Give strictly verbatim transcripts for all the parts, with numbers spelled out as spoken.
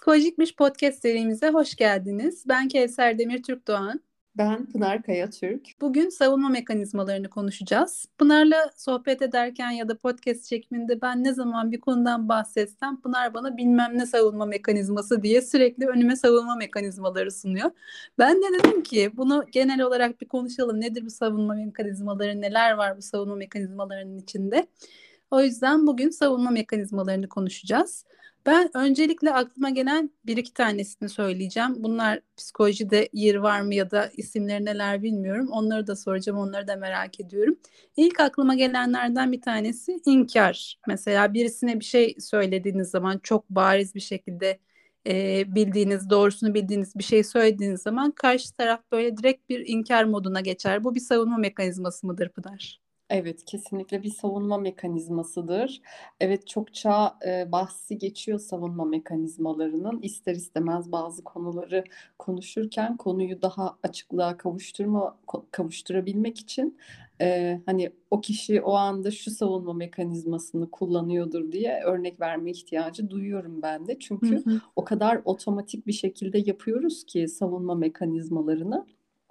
Psikolojikmiş podcast serimize hoş geldiniz. Ben Kevser Demir Türkdoğan. Ben Pınar Kayatürk. Bugün savunma mekanizmalarını konuşacağız. Pınar'la sohbet ederken ya da podcast çekiminde ben ne zaman bir konudan bahsetsem Pınar bana bilmem ne savunma mekanizması diye sürekli önüme savunma mekanizmaları sunuyor. Ben de dedim ki bunu genel olarak bir konuşalım. Nedir bu savunma mekanizmaları, neler var bu savunma mekanizmalarının içinde? O yüzden bugün savunma mekanizmalarını konuşacağız. Ben öncelikle aklıma gelen bir iki tanesini söyleyeceğim. Bunlar psikolojide yeri var mı ya da isimleri neler bilmiyorum. Onları da soracağım, onları da merak ediyorum. İlk aklıma gelenlerden bir tanesi inkar. Mesela birisine bir şey söylediğiniz zaman çok bariz bir şekilde e, bildiğiniz, doğrusunu bildiğiniz bir şey söylediğiniz zaman karşı taraf böyle direkt bir inkar moduna geçer. Bu bir savunma mekanizması mıdır Pınar? Evet, kesinlikle bir savunma mekanizmasıdır. Evet, çokça e, bahsi geçiyor savunma mekanizmalarının. İster istemez bazı konuları konuşurken konuyu daha açıklığa kavuşturma ko- kavuşturabilmek için e, hani o kişi o anda şu savunma mekanizmasını kullanıyordur diye örnek verme ihtiyacı duyuyorum ben de. Hı Çünkü hı. o kadar otomatik bir şekilde yapıyoruz ki savunma mekanizmalarını.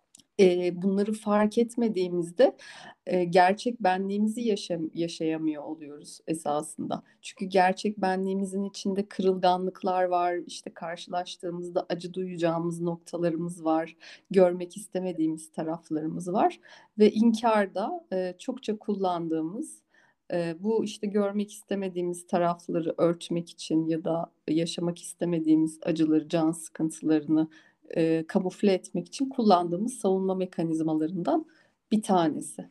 E, bunları fark etmediğimizde e, gerçek benliğimizi yaşam yaşayamıyor oluyoruz esasında. Çünkü gerçek benliğimizin içinde kırılganlıklar var, işte karşılaştığımızda acı duyacağımız noktalarımız var, görmek istemediğimiz taraflarımız var ve inkarda e, çokça kullandığımız e, bu işte görmek istemediğimiz tarafları örtmek için ya da yaşamak istemediğimiz acıları, can sıkıntılarını e, kamufle etmek için kullandığımız savunma mekanizmalarından bir tanesi.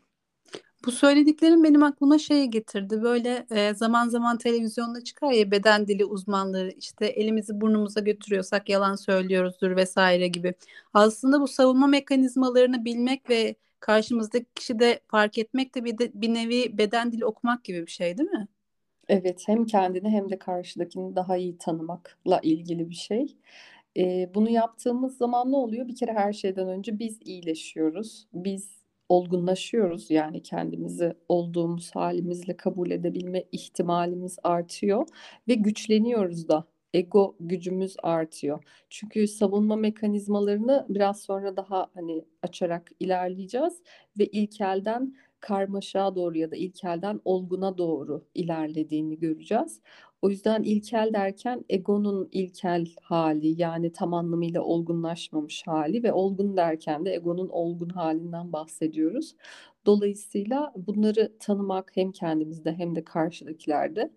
Bu söylediklerim benim aklıma şey getirdi. Böyle e, zaman zaman televizyonda çıkar ya beden dili uzmanları işte elimizi burnumuza götürüyorsak yalan söylüyoruzdur vesaire gibi. Aslında bu savunma mekanizmalarını bilmek ve karşımızdaki kişi de fark etmek de bir, de bir nevi beden dili okumak gibi bir şey değil mi? Evet, hem kendini hem de karşıdakini daha iyi tanımakla ilgili bir şey. Ee, bunu yaptığımız zaman ne oluyor? Bir kere her şeyden önce biz iyileşiyoruz. Biz olgunlaşıyoruz. Yani kendimizi olduğumuz halimizle kabul edebilme ihtimalimiz artıyor ve güçleniyoruz da. Ego gücümüz artıyor. Çünkü savunma mekanizmalarını biraz sonra daha hani açarak ilerleyeceğiz ve ilkelden karmaşaya doğru ya da ilkelden olguna doğru ilerlediğini göreceğiz. O yüzden ilkel derken egonun ilkel hali, yani tam anlamıyla olgunlaşmamış hali ve olgun derken de egonun olgun halinden bahsediyoruz. Dolayısıyla bunları tanımak hem kendimizde hem de karşıdakilerde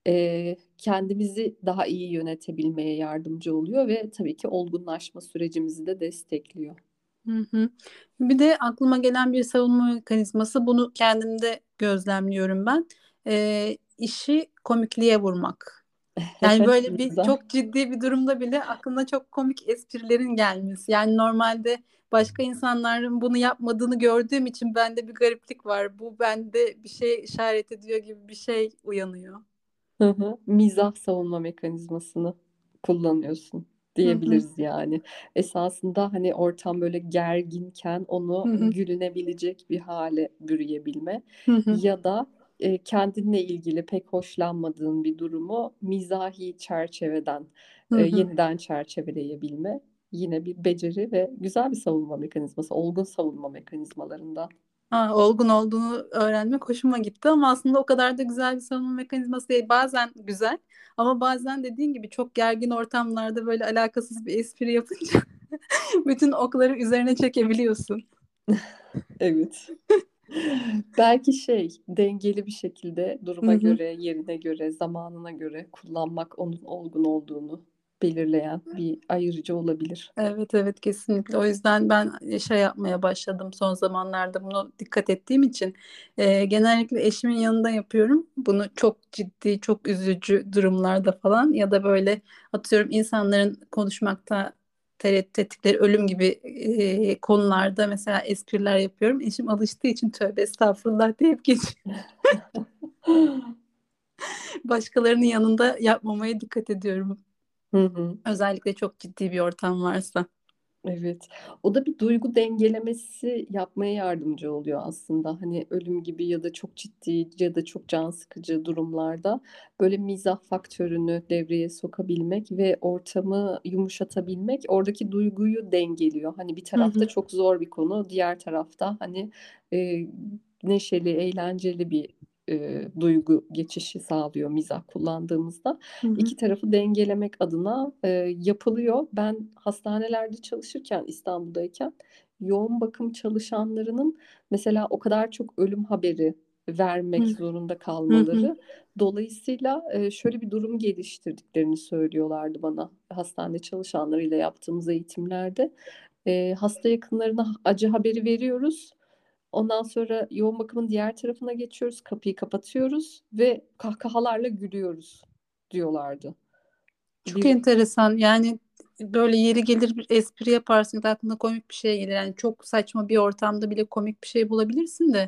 e, kendimizi daha iyi yönetebilmeye yardımcı oluyor ve tabii ki olgunlaşma sürecimizi de destekliyor. Hı hı. Bir de aklıma gelen bir savunma mekanizması bunu kendimde gözlemliyorum ben. E, işi komikliğe vurmak. Yani böyle bir Güzel. çok ciddi bir durumda bile aklına çok komik esprilerin gelmesi. Yani normalde başka insanların bunu yapmadığını gördüğüm için bende bir gariplik var. Bu bende bir şey işaret ediyor gibi bir şey uyanıyor. Hı hı. Mizah savunma mekanizmasını kullanıyorsun Hı hı, diyebiliriz yani. Esasında hani ortam böyle gerginken hı onu hı, gülünebilecek bir hale bürüyebilme hı hı, ya da e, kendinle ilgili pek hoşlanmadığın bir durumu mizahi çerçeveden hı e, hı. yeniden çerçeveleyebilme yine bir beceri ve güzel bir savunma mekanizması, olgun savunma mekanizmalarından. Ha, olgun olduğunu öğrenmek hoşuma gitti ama aslında o kadar da güzel bir savunma mekanizması değil. Bazen güzel ama bazen dediğin gibi çok gergin ortamlarda böyle alakasız bir espri yapınca bütün okları üzerine çekebiliyorsun. Evet. Belki şey dengeli bir şekilde Hı duruma hı. göre, yerine göre, zamanına göre kullanmak onun olgun olduğunu belirleyen bir ayırıcı olabilir. Evet evet kesinlikle. O yüzden ben şey yapmaya başladım son zamanlarda bunu dikkat ettiğim için. Ee, genellikle eşimin yanında yapıyorum. Bunu çok ciddi, çok üzücü durumlarda falan ya da böyle atıyorum insanların konuşmakta tereddüt ettikleri ölüm gibi e, konularda mesela espriler yapıyorum. Eşim alıştığı için tövbe estağfurullah deyip geçiyor. Başkalarının yanında yapmamaya dikkat ediyorum. Hı hı. Özellikle çok ciddi bir ortam varsa. Evet. O da bir duygu dengelemesi yapmaya yardımcı oluyor aslında. Hani ölüm gibi ya da çok ciddi ya da çok can sıkıcı durumlarda böyle mizah faktörünü devreye sokabilmek ve ortamı yumuşatabilmek oradaki duyguyu dengeliyor. Hani bir Hı tarafta hı. çok zor bir konu, diğer tarafta hani e, neşeli, eğlenceli bir e, duygu geçişi sağlıyor mizah kullandığımızda. Hı hı. İki tarafı dengelemek adına e, yapılıyor. Ben hastanelerde çalışırken İstanbul'dayken yoğun bakım çalışanlarının mesela o kadar çok ölüm haberi vermek Hı zorunda hı. Hı. kalmaları dolayısıyla e, şöyle bir durum geliştirdiklerini söylüyorlardı bana hastane çalışanlarıyla yaptığımız eğitimlerde. E, hasta yakınlarına acı haberi veriyoruz. Ondan sonra yoğun bakımın diğer tarafına geçiyoruz, kapıyı kapatıyoruz ve kahkahalarla gülüyoruz diyorlardı. Çok Bir enteresan. Yani böyle yeri gelir bir espri yaparsın da aklına komik bir şey gelir. Yani çok saçma bir ortamda bile komik bir şey bulabilirsin de.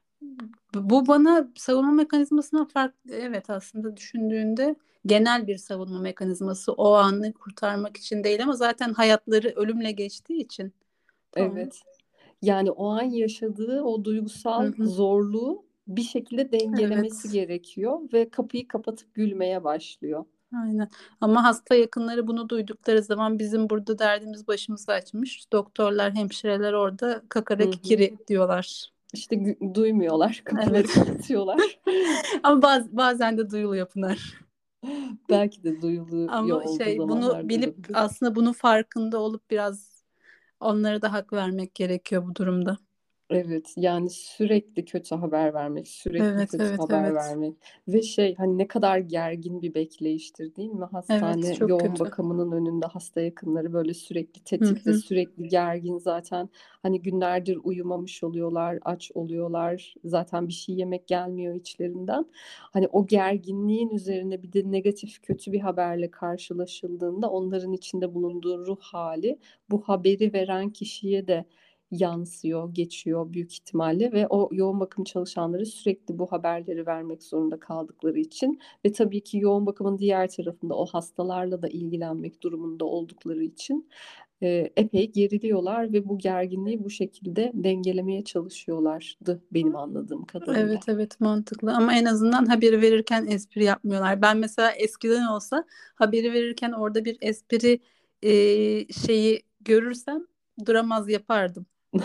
Bu bana savunma mekanizmasından farklı. Evet, aslında düşündüğünde genel bir savunma mekanizması, o anı kurtarmak için değil ama zaten hayatları ölümle geçtiği için. Tamam. evet, yani o an yaşadığı o Hı duygusal hı. zorluğu bir şekilde dengelemesi Evet. gerekiyor ve kapıyı kapatıp gülmeye başlıyor. Aynen. Ama hasta yakınları bunu duydukları zaman bizim burada derdimiz başımızı açmış. Doktorlar, hemşireler orada kakara Hı hı. kikiri diyorlar. İşte gü- duymuyorlar, Evet. kapıları kapatıyorlar. Ama baz, bazen de duyuluyor Pınar. Belki de duyuluyor Ama olduğu şey, bunu zamanlarda bilip olabilir. aslında bunun farkında olup biraz onlara da hak vermek gerekiyor bu durumda. Evet, yani sürekli kötü haber vermek, sürekli Evet, kötü evet, haber evet. vermek ve şey hani ne kadar gergin bir bekleyiştir değil mi? Evet, Hastane çok yoğun kötü. bakımının önünde hasta yakınları böyle sürekli Hı tetikte, hı. sürekli gergin zaten. Hani günlerdir uyumamış oluyorlar, aç oluyorlar. Zaten bir şey yemek gelmiyor içlerinden. Hani o gerginliğin üzerine bir de negatif kötü bir haberle karşılaşıldığında onların içinde bulunduğu ruh hali bu haberi veren kişiye de yansıyor, geçiyor büyük ihtimalle ve o yoğun bakım çalışanları sürekli bu haberleri vermek zorunda kaldıkları için ve tabii ki yoğun bakımın diğer tarafında o hastalarla da ilgilenmek durumunda oldukları için e, epey geriliyorlar ve bu gerginliği bu şekilde dengelemeye çalışıyorlardı benim anladığım kadarıyla. Evet, evet, mantıklı ama en azından haberi verirken espri yapmıyorlar. Ben mesela eskiden olsa haberi verirken orada bir espri e, şeyi görürsem duramaz yapardım.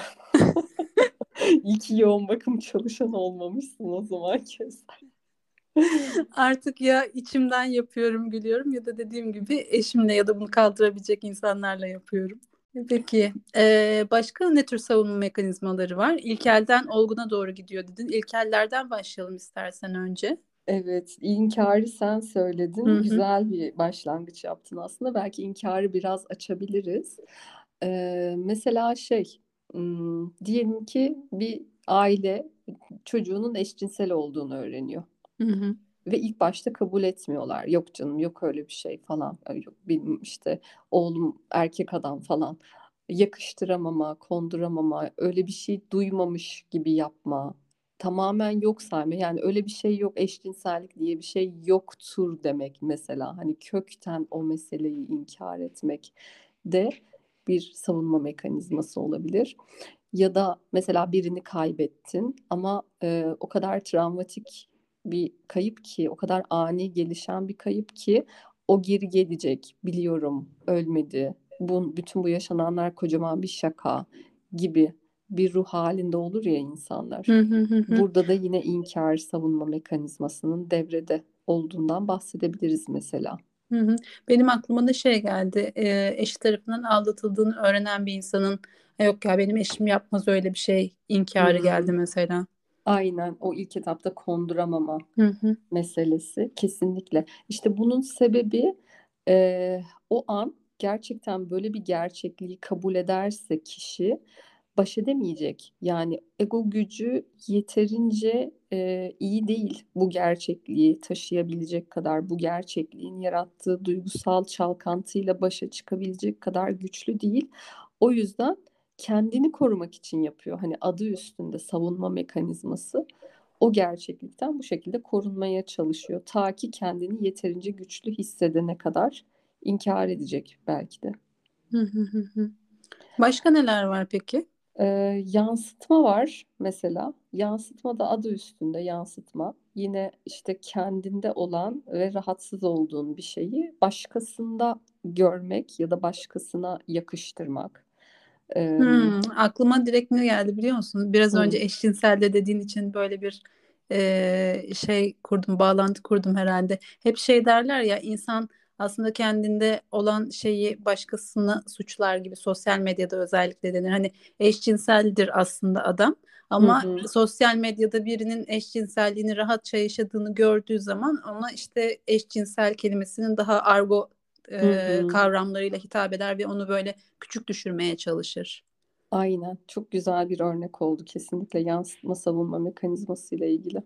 İyi ki yoğun bakım çalışanı olmamışsın o zaman kesin. Artık ya içimden yapıyorum, gülüyorum ya da dediğim gibi eşimle ya da bunu kaldırabilecek insanlarla yapıyorum. Peki, e, başka ne tür savunma mekanizmaları var? İlkelden olguna doğru gidiyor dedin. İlkellerden başlayalım istersen önce. Evet, inkarı sen Hı söyledin. hı. Güzel bir başlangıç yaptın aslında. Belki inkarı biraz açabiliriz. Ee, mesela şey, hmm, diyelim ki bir aile çocuğunun eşcinsel olduğunu öğreniyor. Hı hı. Ve ilk başta kabul etmiyorlar. Yok canım, yok öyle bir şey falan. Ay, yok benim işte oğlum erkek adam falan. Yakıştıramama, konduramama, öyle bir şey duymamış gibi yapma. Tamamen yok sayma. Yani öyle bir şey yok, eşcinsellik diye bir şey yoktur demek mesela. Hani kökten o meseleyi inkar etmek de bir savunma mekanizması olabilir. Ya da mesela birini kaybettin ama e, o kadar travmatik bir kayıp ki, o kadar ani gelişen bir kayıp ki o geri gelecek. Biliyorum, ölmedi. Bu, bütün bu yaşananlar kocaman bir şaka gibi bir ruh halinde olur ya insanlar. Hı hı hı hı. Burada da yine inkar savunma mekanizmasının devrede olduğundan bahsedebiliriz mesela. Hı hı. Benim aklıma da şey geldi. E, eşi tarafından aldatıldığını öğrenen bir insanın "Ha, yok ya benim eşim yapmaz öyle bir şey" inkarı Hmm, geldi mesela. aynen o ilk etapta konduramama Hı hı. meselesi kesinlikle. İşte bunun sebebi e, o an gerçekten böyle bir gerçekliği kabul ederse kişi baş edemeyecek. Yani ego gücü yeterince e, iyi değil bu gerçekliği taşıyabilecek kadar, bu gerçekliğin yarattığı duygusal çalkantıyla başa çıkabilecek kadar güçlü değil. O yüzden kendini korumak için yapıyor. Hani adı üstünde savunma mekanizması o gerçeklikten bu şekilde korunmaya çalışıyor. Ta ki kendini yeterince güçlü hissedene kadar inkar edecek belki de. Hı hı hı hı. Başka neler var peki? Ee, yansıtma var mesela. Yansıtma da adı üstünde yansıtma. Yine işte kendinde olan ve rahatsız olduğun bir şeyi başkasında görmek ya da başkasına yakıştırmak. Ee, Hmm, aklıma direkt ne geldi biliyor musun? Biraz önce hı, eşcinselde dediğin için böyle bir e, şey kurdum, bağlantı kurdum herhalde. Hep şey derler ya, insan aslında kendinde olan şeyi başkasına suçlar gibi, sosyal medyada özellikle denir. Hani eşcinseldir aslında adam, hı, ama hı, sosyal medyada birinin eşcinselliğini rahatça yaşadığını gördüğü zaman ona işte eşcinsel kelimesinin daha argo hı, e, hı. kavramlarıyla hitap eder ve onu böyle küçük düşürmeye çalışır. Aynen. Çok güzel bir örnek oldu kesinlikle yansıtma savunma mekanizması ile ilgili.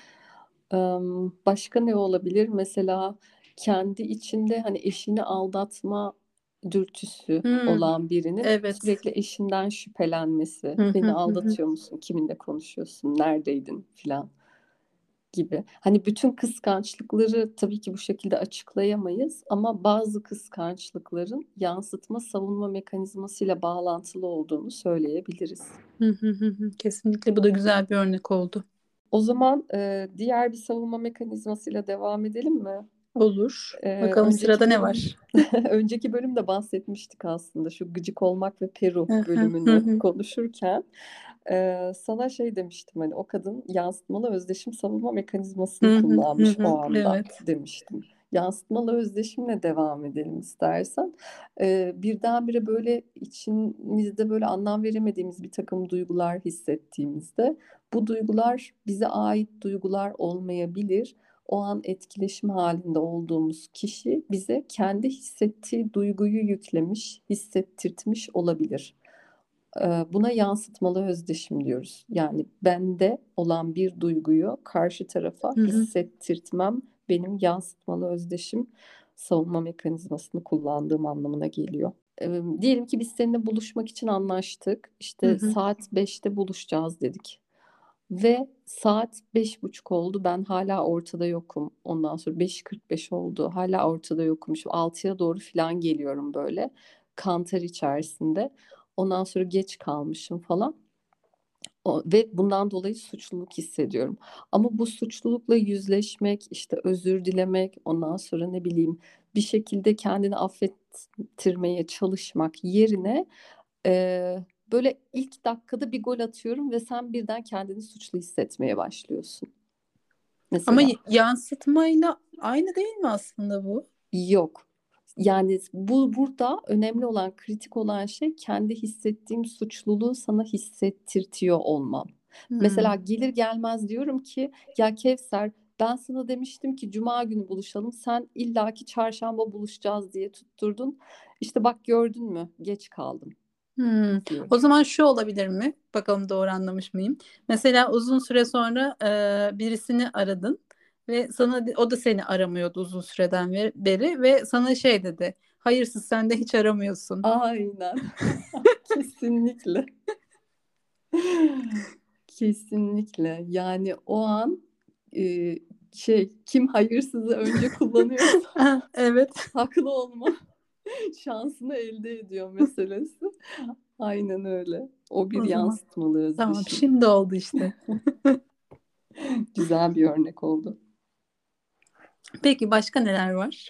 Em, Başka ne olabilir? Mesela kendi içinde hani eşini aldatma dürtüsü Hmm, olan birinin evet. sürekli eşinden şüphelenmesi. Hı hı Beni hı hı. aldatıyor musun? Kiminle konuşuyorsun? Neredeydin? Filan gibi. Hani bütün kıskançlıkları tabii ki bu şekilde açıklayamayız ama bazı kıskançlıkların yansıtma savunma mekanizmasıyla bağlantılı olduğunu söyleyebiliriz. Hı hı hı hı. Kesinlikle bu da güzel bir örnek oldu. O zaman e, diğer bir savunma mekanizmasıyla devam edelim mi? Olur. Ee, Bakalım sırada önceki ne bölüm var? önceki bölümde bahsetmiştik aslında şu gıcık olmak ve Peru Hı hı hı bölümünü hı. konuşurken e, sana şey demiştim hani o kadın yansıtmalı özdeşim savunma mekanizmasını Hı hı hı kullanmış o hı. anda Evet. demiştim. Yansıtmalı özdeşimle devam edelim istersen. Ee, birdenbire böyle içimizde böyle anlam veremediğimiz bir takım duygular hissettiğimizde bu duygular bize ait duygular olmayabilir. O an etkileşim halinde olduğumuz kişi bize kendi hissettiği duyguyu yüklemiş, hissettirtmiş olabilir. Ee, Buna yansıtmalı özdeşim diyoruz. Yani bende olan bir duyguyu karşı tarafa Hı hı. hissettirtmem benim yansıtmalı özdeşim savunma mekanizmasını kullandığım anlamına geliyor. Ee, diyelim ki biz seninle buluşmak için anlaştık. Hı İşte hı. saat beşte buluşacağız dedik. Ve saat beş buçuk oldu. Ben hala ortada yokum. Ondan sonra beş kırk beş oldu. Hala ortada yokum. Şu altıya doğru falan geliyorum böyle. Kanter içerisinde. Ondan sonra geç kalmışım falan. O, ve bundan dolayı suçluluk hissediyorum. Ama bu suçlulukla yüzleşmek, işte özür dilemek, ondan sonra ne bileyim bir şekilde kendini affettirmeye çalışmak yerine e, böyle ilk dakikada bir gol atıyorum ve sen birden kendini suçlu hissetmeye başlıyorsun. Ama Mesela y- yansıtmayla aynı değil mi aslında bu? yok. Yani bu burada önemli olan, kritik olan şey kendi hissettiğim suçluluğu sana hissettirtiyor olmam. Mesela Hmm. gelir gelmez diyorum ki ya Kevser ben sana demiştim ki Cuma günü buluşalım. Sen illaki çarşamba buluşacağız diye tutturdun. İşte bak gördün mü? Geç kaldım Hmm. diyorum. O zaman şu olabilir mi? Bakalım doğru anlamış mıyım? Mesela uzun süre sonra e, birisini aradın ve sana o da seni aramıyordu uzun süreden ve- beri ve sana şey dedi. Hayırsız, sen de hiç aramıyorsun. Aynen. Kesinlikle. Kesinlikle. Yani o an e, şey kim hayırsızı önce kullanıyorsa Ah, evet. haklı olma şansını elde ediyor meselesi. Aynen öyle. O bir O zaman yansıtmalı tamam, özdeşim. şimdi oldu işte. Güzel bir örnek oldu. Peki başka neler var?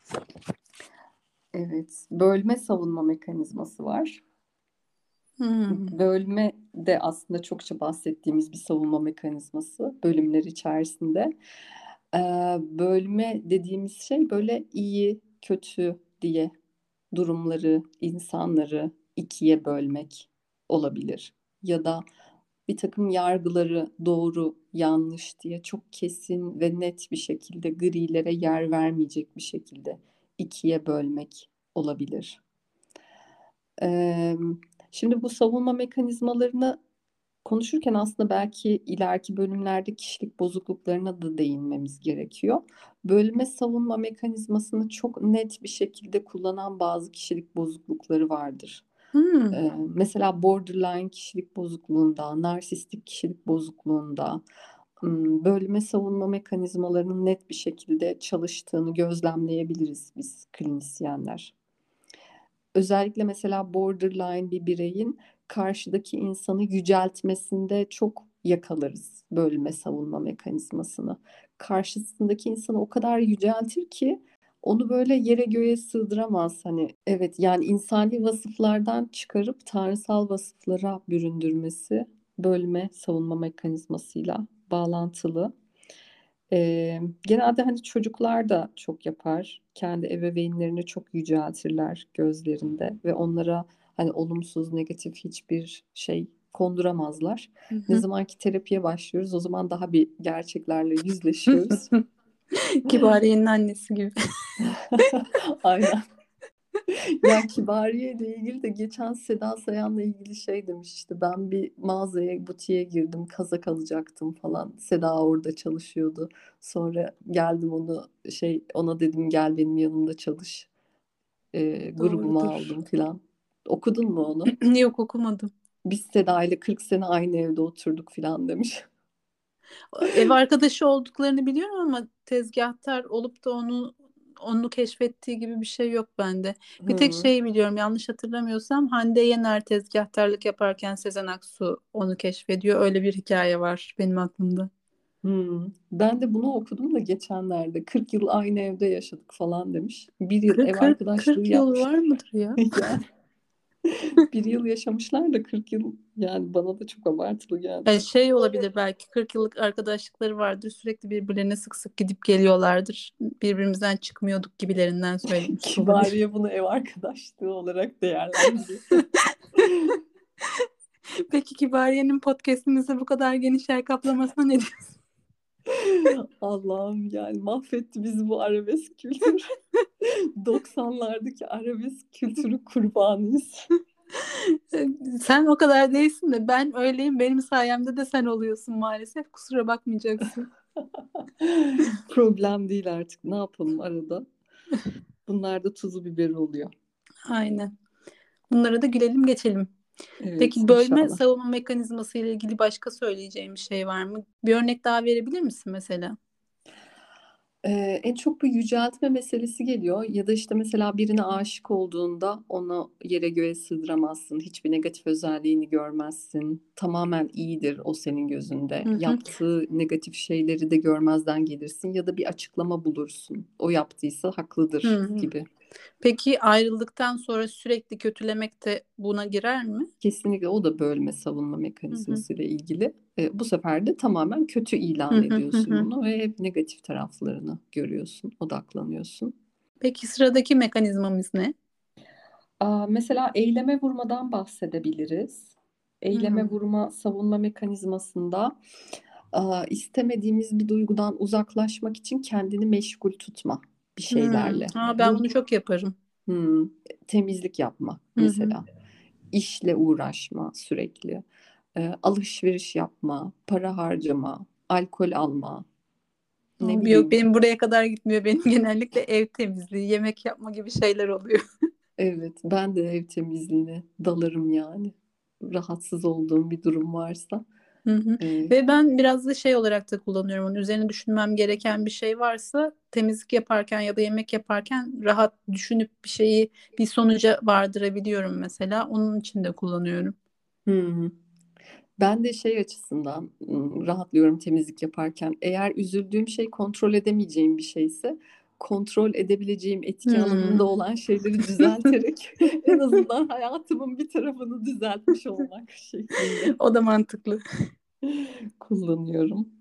Evet, bölme savunma mekanizması var. Hmm. Bölme de aslında çokça bahsettiğimiz bir savunma mekanizması bölümler içerisinde. Ee, Bölme dediğimiz şey böyle iyi, kötü diye durumları, insanları ikiye bölmek olabilir. Ya da bir takım yargıları doğru, yanlış diye çok kesin ve net bir şekilde grilere yer vermeyecek bir şekilde ikiye bölmek olabilir. Ee, Şimdi bu savunma mekanizmalarını konuşurken aslında belki ileriki bölümlerde kişilik bozukluklarına da değinmemiz gerekiyor. Bölme savunma mekanizmasını çok net bir şekilde kullanan bazı kişilik bozuklukları vardır. Hmm. Ee, mesela borderline kişilik bozukluğunda, narsistik kişilik bozukluğunda ım, bölme savunma mekanizmalarının net bir şekilde çalıştığını gözlemleyebiliriz biz klinisyenler. Özellikle mesela borderline bir bireyin karşıdaki insanı yüceltmesinde çok yakalarız bölme savunma mekanizmasını. Karşısındaki insanı o kadar yüceltir ki onu böyle yere göğe sığdıramaz. Hani evet, yani insani vasıflardan çıkarıp tanrısal vasıflara büründürmesi bölme savunma mekanizmasıyla bağlantılı. Ee, genelde hani çocuklar da çok yapar. Kendi ebeveynlerini çok yüceltirler gözlerinde ve onlara hani olumsuz, negatif hiçbir şey konduramazlar. Hı Ne hı. zaman ki terapiye başlıyoruz, o zaman daha bir gerçeklerle yüzleşiyoruz. Kibariye'nin annesi gibi. Aynen. Ya Kibariye ile ilgili de geçen Seda Sayan'la ilgili şey demiş, işte ben bir mağazaya, butiğe girdim, kazak alacaktım falan. Seda orada çalışıyordu. Sonra geldim onu şey ona dedim gel benim yanımda çalış. Ee, grubumu Doğrudur. aldım falan. Okudun mu onu? Yok, okumadım. Biz Seda ile kırk sene aynı evde oturduk falan demiş. Ev arkadaşı olduklarını biliyorum ama tezgahtar olup da onu onu keşfettiği gibi bir şey yok bende. Bir tek Hı. şeyi biliyorum, yanlış hatırlamıyorsam Hande Yener tezgahtarlık yaparken Sezen Aksu onu keşfediyor. Öyle bir hikaye var benim aklımda. Hı. Ben de bunu okudum da geçenlerde. kırk yıl aynı evde yaşadık falan demiş. Bir yıl kırk ev kırk arkadaşlığı kırk yıl yapmış. var mıdır ya? Yani bir yıl yaşamışlar da kırk yıl, yani bana da çok abartılı Yani geldi. şey olabilir, belki kırk yıllık arkadaşlıkları vardır. Sürekli birbirlerine sık sık gidip geliyorlardır. Birbirimizden çıkmıyorduk gibilerinden söylemiş olabilir. Kibariye bunu ev arkadaşlığı olarak değerlendiriyor. Peki Kibariye'nin podcast'imizde bu kadar geniş yer kaplamasına ne diyorsun? Allah'ım, yani mahvetti bizi bu arabesk kültür. doksanlardaki arabesk kültürü kurbanıyız. Sen o kadar değilsin de ben öyleyim. Benim sayemde de sen oluyorsun maalesef. Kusura bakmayacaksın. Problem değil artık. Ne yapalım arada? Bunlar da tuzu biberi oluyor. Aynen. Bunlara da gülelim geçelim. Evet, Peki bölme inşallah. savunma mekanizması ile ilgili başka söyleyeceğim bir şey var mı? Bir örnek daha verebilir misin mesela? Ee, en çok bu yüceltme meselesi geliyor. Ya da işte mesela birine aşık olduğunda onu yere göğe sığdıramazsın. Hiçbir negatif özelliğini görmezsin. Tamamen iyidir o senin gözünde. Hı hı. Yaptığı negatif şeyleri de görmezden gelirsin. Ya da bir açıklama bulursun. O yaptıysa Hı haklıdır hı. gibi. Peki ayrıldıktan sonra sürekli kötülemek de buna girer mi? Kesinlikle o da bölme savunma Hı hı. mekanizması ile ilgili. E, bu sefer de tamamen kötü Hı ilan hı hı ediyorsun hı. onu ve hep negatif taraflarını görüyorsun, odaklanıyorsun. Peki sıradaki mekanizmamız ne? Aa, mesela eyleme vurmadan bahsedebiliriz. Eyleme Hı. vurma savunma mekanizmasında aa, istemediğimiz bir duygudan uzaklaşmak için kendini meşgul tutma bir Hmm. şeylerle. Aa, ben Bu bunu çok yaparım. hmm, temizlik yapma Hı hı. mesela. İşle uğraşma sürekli. Ee, alışveriş yapma, para harcama, alkol alma, ne Ama yok, bileyim. benim buraya kadar gitmiyor. Benim genellikle ev temizliği, yemek yapma gibi şeyler oluyor. Evet, ben de ev temizliğine dalarım yani. Rahatsız olduğum bir durum varsa. Hı hı. Ee, Ve ben biraz da şey olarak da kullanıyorum. Onun üzerine düşünmem gereken bir şey varsa temizlik yaparken ya da yemek yaparken rahat düşünüp bir şeyi bir sonuca vardırabiliyorum mesela. Onun için de kullanıyorum. hmm. Ben de şey açısından hmm, rahatlıyorum temizlik yaparken. Eğer üzüldüğüm şey kontrol edemeyeceğim bir şeyse kontrol edebileceğim etki alanında Hmm. olan şeyleri düzelterek en azından hayatımın bir tarafını düzeltmiş olmak şeklinde O da mantıklı. kullanıyorum.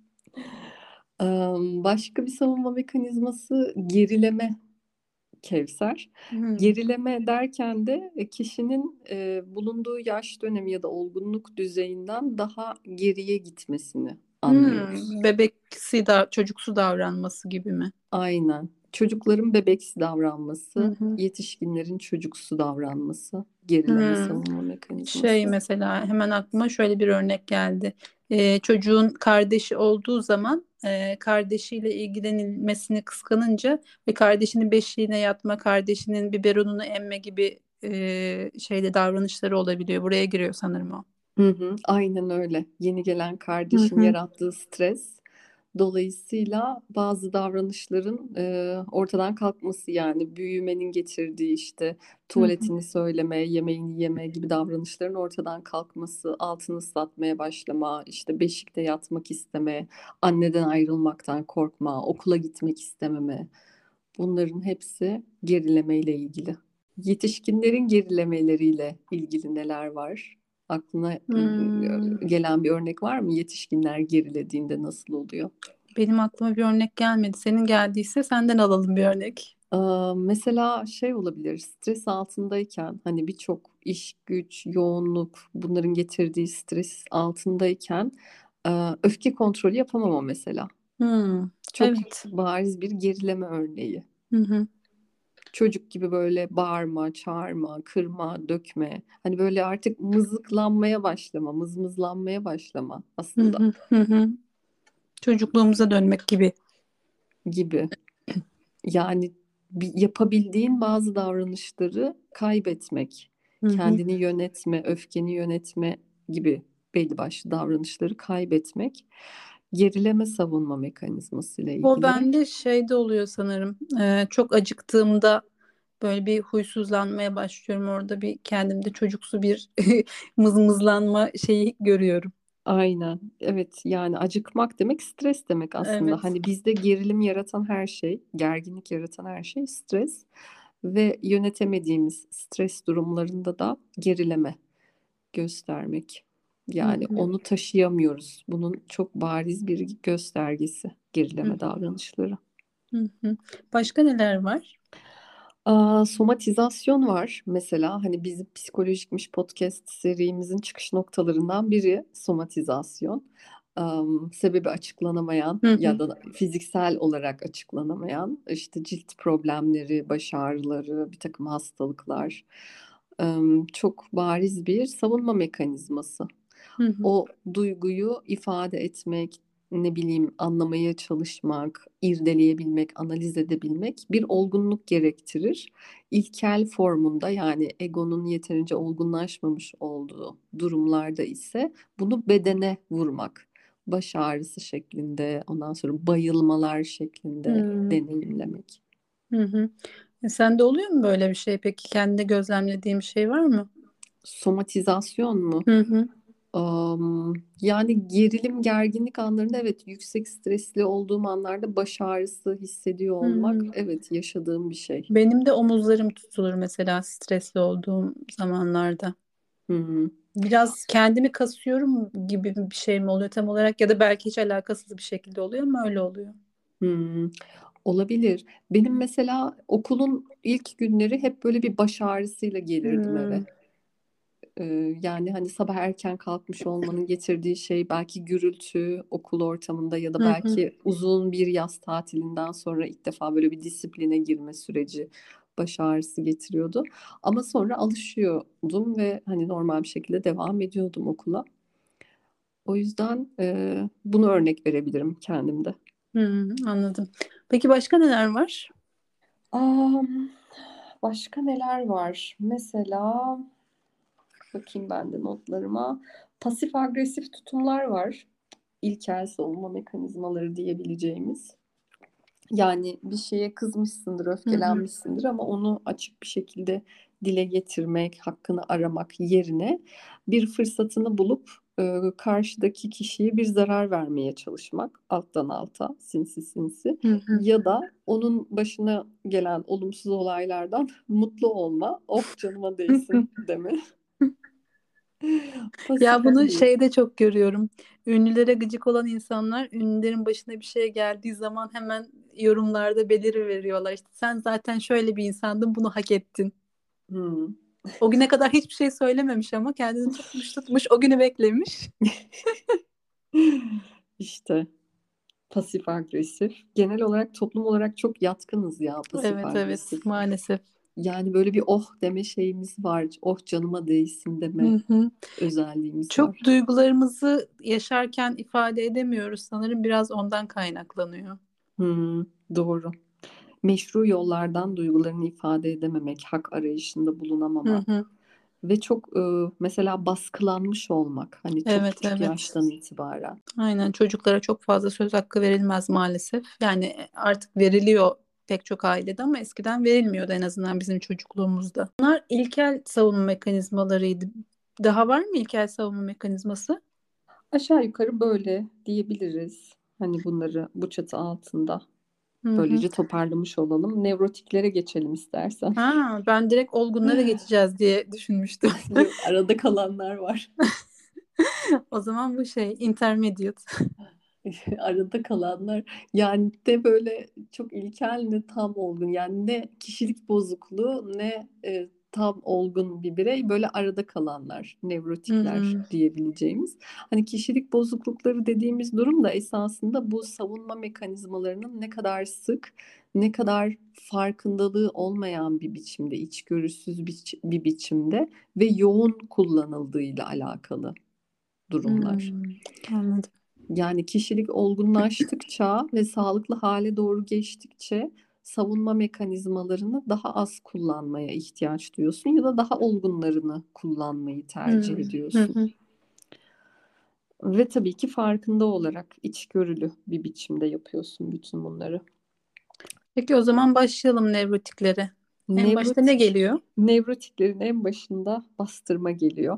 Am, Başka bir savunma mekanizması gerileme, Kevser. Hmm. Gerileme derken de e, kişinin e, bulunduğu yaş dönemi ya da olgunluk düzeyinden daha geriye gitmesini anlıyoruz. Hmm. Bebeksi da çocuksu davranması gibi mi? Aynen. Çocukların bebeksi Hı davranması, hı. yetişkinlerin çocuksu davranması, gerileme Hmm. savunma Şey, mekanizması. mesela hemen aklıma şöyle bir örnek geldi. Ee, çocuğun kardeşi olduğu zaman e, kardeşiyle ilgilenilmesini kıskanınca ve kardeşinin beşiğine yatma, kardeşinin biberonunu emme gibi e, şeyde davranışları olabiliyor. Buraya giriyor sanırım o. Hı hı, aynen öyle. Yeni gelen Hı kardeşin hı. yarattığı stres. Dolayısıyla bazı davranışların e, ortadan kalkması, yani büyümenin getirdiği işte Hı hı. tuvaletini söyleme, yemeğini yeme gibi davranışların ortadan kalkması, altını ıslatmaya başlama, işte beşikte yatmak isteme, anneden ayrılmaktan korkma, okula gitmek istememe. Bunların hepsi gerilemeyle ilgili. Yetişkinlerin gerilemeleriyle ilgili neler var? Aklına Hmm, gelen bir örnek var mı? Yetişkinler gerilediğinde nasıl oluyor? benim aklıma bir örnek gelmedi. Senin geldiyse senden alalım bir örnek. Ee, mesela şey olabilir, stres altındayken, hani birçok iş, güç, yoğunluk, bunların getirdiği stres altındayken e, öfke kontrolü yapamama mesela. Hmm, Çok evet. bariz bir gerileme örneği. Hı hı. Çocuk gibi böyle bağırma, çağırma, kırma, dökme. Hani böyle artık mızıklanmaya başlama, mızmızlanmaya başlama Hı aslında hı. Hı hı. Çocukluğumuza dönmek gibi. gibi. Yani bir- yapabildiğin bazı davranışları kaybetmek, Hı hı. kendini yönetme, öfkeni yönetme gibi belli başlı davranışları kaybetmek, gerileme savunma mekanizması ile O ilgili. bende şeyde oluyor sanırım. Ee, çok acıktığımda böyle bir huysuzlanmaya başlıyorum. Orada bir kendimde çocuksu bir mızmızlanma şeyi görüyorum. Aynen. Evet, yani acıkmak demek stres demek aslında. Evet. Hani bizde gerilim yaratan her şey, gerginlik yaratan her şey stres ve yönetemediğimiz stres durumlarında da gerileme göstermek. Hı Yani hı. onu taşıyamıyoruz. Bunun çok bariz bir göstergesi Hı gerileme davranışları. hı. Hı. Başka neler var? Aa, somatizasyon var mesela, hani bizim psikolojikmiş podcast serimizin çıkış noktalarından biri somatizasyon. Am, sebebi açıklanamayan Hı ya hı. da fiziksel olarak açıklanamayan işte cilt problemleri, baş ağrıları, bir takım hastalıklar. Am, çok bariz bir savunma mekanizması. Hı hı. O duyguyu ifade etmek, ne bileyim, anlamaya çalışmak, irdeleyebilmek, analiz edebilmek bir olgunluk gerektirir. İlkel formunda, yani egonun yeterince olgunlaşmamış olduğu durumlarda ise bunu bedene vurmak, baş ağrısı şeklinde, ondan sonra bayılmalar şeklinde Hı deneyimlemek. hı. Hı. E, sende oluyor mu böyle bir şey? Peki kendinde gözlemlediğin bir şey var mı? Somatizasyon mu? Hı hı. Am, yani gerilim, gerginlik anlarında, evet, yüksek stresli olduğum anlarda baş ağrısı hissediyor Hı olmak, hı. evet, yaşadığım bir şey. Benim de omuzlarım tutulur mesela stresli olduğum zamanlarda. Hmm, Biraz kendimi kasıyorum gibi bir şey mi oluyor tam olarak ya da belki hiç alakasız bir şekilde oluyor ama öyle oluyor. hmm. Olabilir. Benim mesela okulun ilk günleri hep böyle bir baş ağrısıyla gelirdim eve. Hmm. Ee, yani hani sabah erken kalkmış olmanın getirdiği şey, belki gürültü okul ortamında ya da Hı hı. belki uzun bir yaz tatilinden sonra ilk defa böyle bir disipline girme süreci baş ağrısı getiriyordu. Ama sonra alışıyordum ve hani normal bir şekilde devam ediyordum okula. O yüzden e, bunu örnek verebilirim kendimde. Hmm, anladım. Peki başka neler var? Am, başka neler var? Mesela bakayım ben de notlarıma. Pasif agresif tutumlar var. İlkel savunma mekanizmaları diyebileceğimiz. Yani bir şeye kızmışsındır, Hı hı. öfkelenmişsindir ama onu açık bir şekilde dile getirmek, hakkını aramak yerine bir fırsatını bulup e, karşıdaki kişiye bir zarar vermeye çalışmak, alttan alta, sinsi sinsi, Hı hı. ya da onun başına gelen olumsuz olaylardan mutlu olma, oh canıma değsin deme. Ya Pasif bunu agresif. şeyde çok görüyorum. Ünlülere gıcık olan insanlar ünlülerin başına bir şey geldiği zaman hemen yorumlarda beliri veriyorlar. İşte sen zaten şöyle bir insandın, bunu hak ettin. Hmm. O güne kadar hiçbir şey söylememiş ama kendini tutmuş tutmuş o günü beklemiş. İşte pasif agresif. Genel olarak, toplum olarak çok yatkınız ya pasif Evet, evet, agresif. maalesef. Yani böyle bir oh deme şeyimiz var. Oh canıma değsin deme Hı hı. özelliğimiz Çok var. duygularımızı yaşarken ifade edemiyoruz sanırım biraz ondan kaynaklanıyor. Hmm, doğru. Meşru yollardan duygularını ifade edememek, hak arayışında Hı bulunamamak. hı. ve çok e, mesela baskılanmış olmak hani çok Evet, küçük evet. yaştan itibaren. Aynen, çocuklara çok fazla söz hakkı verilmez maalesef. Yani artık veriliyor pek çok ailede ama eskiden verilmiyordu, en azından bizim çocukluğumuzda. Bunlar ilkel savunma mekanizmalarıydı. Daha var mı ilkel savunma mekanizması? Aşağı yukarı böyle diyebiliriz. Hani bunları bu çatı altında Hı hı. böylece toparlamış olalım. Nevrotiklere geçelim istersen. Ha, ben direkt olgunlara geçeceğiz diye düşünmüştüm. Yok, arada kalanlar var. O zaman bu şey intermediate. Arada kalanlar yani de böyle çok ilkel ne tam olgun, yani ne kişilik bozukluğu ne e, tam olgun bir birey, böyle arada kalanlar nevrotikler Hmm. diyebileceğimiz. Hani kişilik bozuklukları dediğimiz durum da esasında bu savunma mekanizmalarının ne kadar sık, ne kadar farkındalığı olmayan bir biçimde, içgörüsüz bir, bir biçimde ve yoğun kullanıldığıyla alakalı durumlar. Hmm. Anladım. Yani kişilik olgunlaştıkça ve sağlıklı hale doğru geçtikçe savunma mekanizmalarını daha az kullanmaya ihtiyaç duyuyorsun ya da daha olgunlarını kullanmayı tercih Hmm. Hı ediyorsun. hı. Ve tabii ki farkında olarak içgörülü bir biçimde yapıyorsun bütün bunları. Peki o zaman başlayalım nevrotiklere. En başta ne Nevrotik, geliyor? nevrotiklerin en başında bastırma geliyor.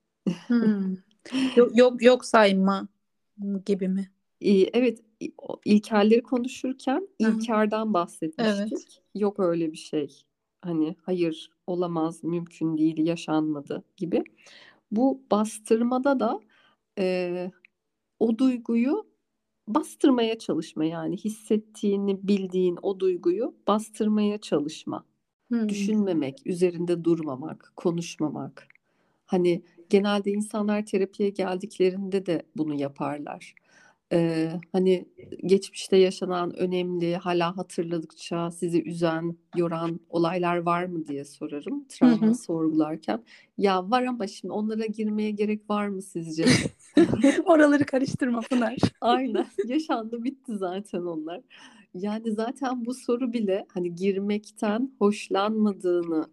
Hmm. Yok, yok, yok sayma gibi mi? Ee, Evet, o ilkelleri konuşurken Hı hı. İlker'den Evet. bahsetmiştik. Yok öyle bir şey. Hani hayır, olamaz, mümkün değil, yaşanmadı gibi. Bu bastırmada da e, o duyguyu bastırmaya çalışma, yani hissettiğini bildiğin o duyguyu bastırmaya çalışma. Hmm. Düşünmemek, üzerinde durmamak, konuşmamak. Hani genelde insanlar terapiye geldiklerinde de bunu yaparlar. Ee, hani geçmişte yaşanan önemli, hala hatırladıkça sizi üzen, yoran olaylar var mı diye sorarım Hı travma hı. sorgularken. Ya var ama şimdi onlara girmeye gerek var mı sizce? Oraları karıştırma Pınar. Aynen, yaşandı bitti zaten onlar. Yani zaten bu soru bile hani girmekten hoşlanmadığını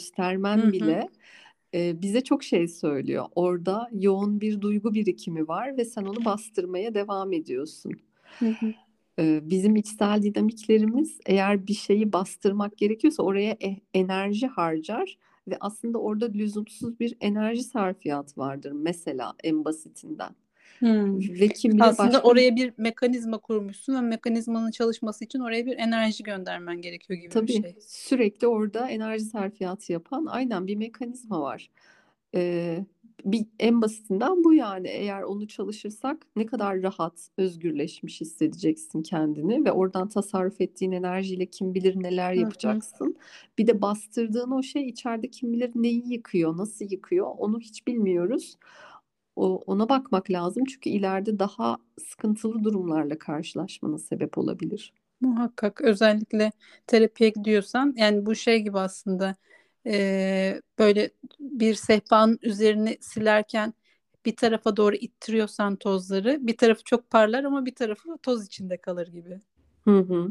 Hı göstermen hı. bile e, bize çok şey söylüyor. Orada yoğun bir duygu birikimi var ve sen onu bastırmaya devam ediyorsun. Hı hı. E, bizim içsel dinamiklerimiz eğer bir şeyi bastırmak gerekiyorsa oraya e- enerji harcar ve aslında orada lüzumsuz bir enerji sarfiyat vardır mesela, en basitinden. Hmm. Ve kim bilir Aslında başka. oraya bir mekanizma kurmuşsun ve mekanizmanın çalışması için oraya bir enerji göndermen gerekiyor gibi bir Tabii şey. sürekli orada enerji sarfiyatı yapan aynen bir mekanizma var. Ee, bir en basitinden bu, yani eğer onu çalışırsak ne kadar rahat, özgürleşmiş hissedeceksin kendini ve oradan tasarruf ettiğin enerjiyle kim bilir neler Hı hı. yapacaksın. Bir de bastırdığın o şey içeride kim bilir neyi yıkıyor, nasıl yıkıyor, onu hiç bilmiyoruz. O, ona bakmak lazım çünkü ileride daha sıkıntılı durumlarla karşılaşmana sebep olabilir. Muhakkak, özellikle terapiye gidiyorsan, yani bu şey gibi aslında, eee, böyle bir sehpanın üzerini silerken bir tarafa doğru ittiriyorsan tozları, bir tarafı çok parlar ama bir tarafı toz içinde kalır gibi. Hı hı.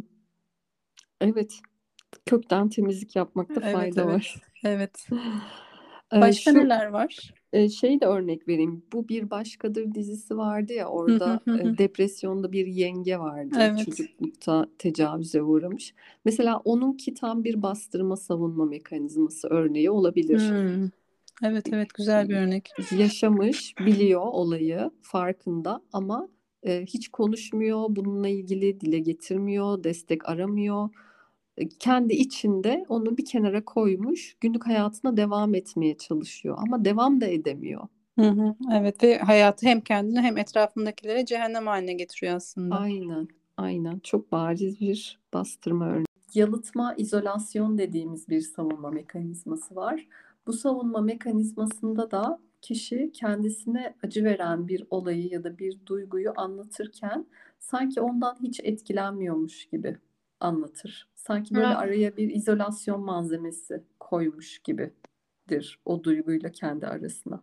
Evet. Kökten temizlik yapmakta Evet, fayda evet, var. evet. Ee, Başka şu neler var? e, şey de örnek vereyim. Bu Bir Başkadır dizisi vardı ya, Hı hı orada hı hı. e, depresyonda bir yenge vardı. Evet. Çocuklukta tecavüze uğramış. Mesela onunki tam bir bastırma savunma mekanizması örneği olabilir. Hmm. Evet, evet, güzel bir örnek. Yaşamış, biliyor olayı, farkında ama e, hiç konuşmuyor, bununla ilgili dile getirmiyor, destek aramıyor. E, kendi içinde onu bir kenara koymuş, günlük hayatına devam etmeye çalışıyor ama devam da edemiyor. Hı hı. Evet, ve hayatı hem kendine hem etrafındakilere cehennem haline getiriyor aslında. Aynen, aynen. Çok bariz bir bastırma örneği. Yalıtma, izolasyon dediğimiz bir savunma mekanizması var. Bu savunma mekanizmasında da kişi kendisine acı veren bir olayı ya da bir duyguyu anlatırken sanki ondan hiç etkilenmiyormuş gibi anlatır. Sanki böyle Ha, araya bir izolasyon malzemesi koymuş gibidir o duyguyla kendi arasına.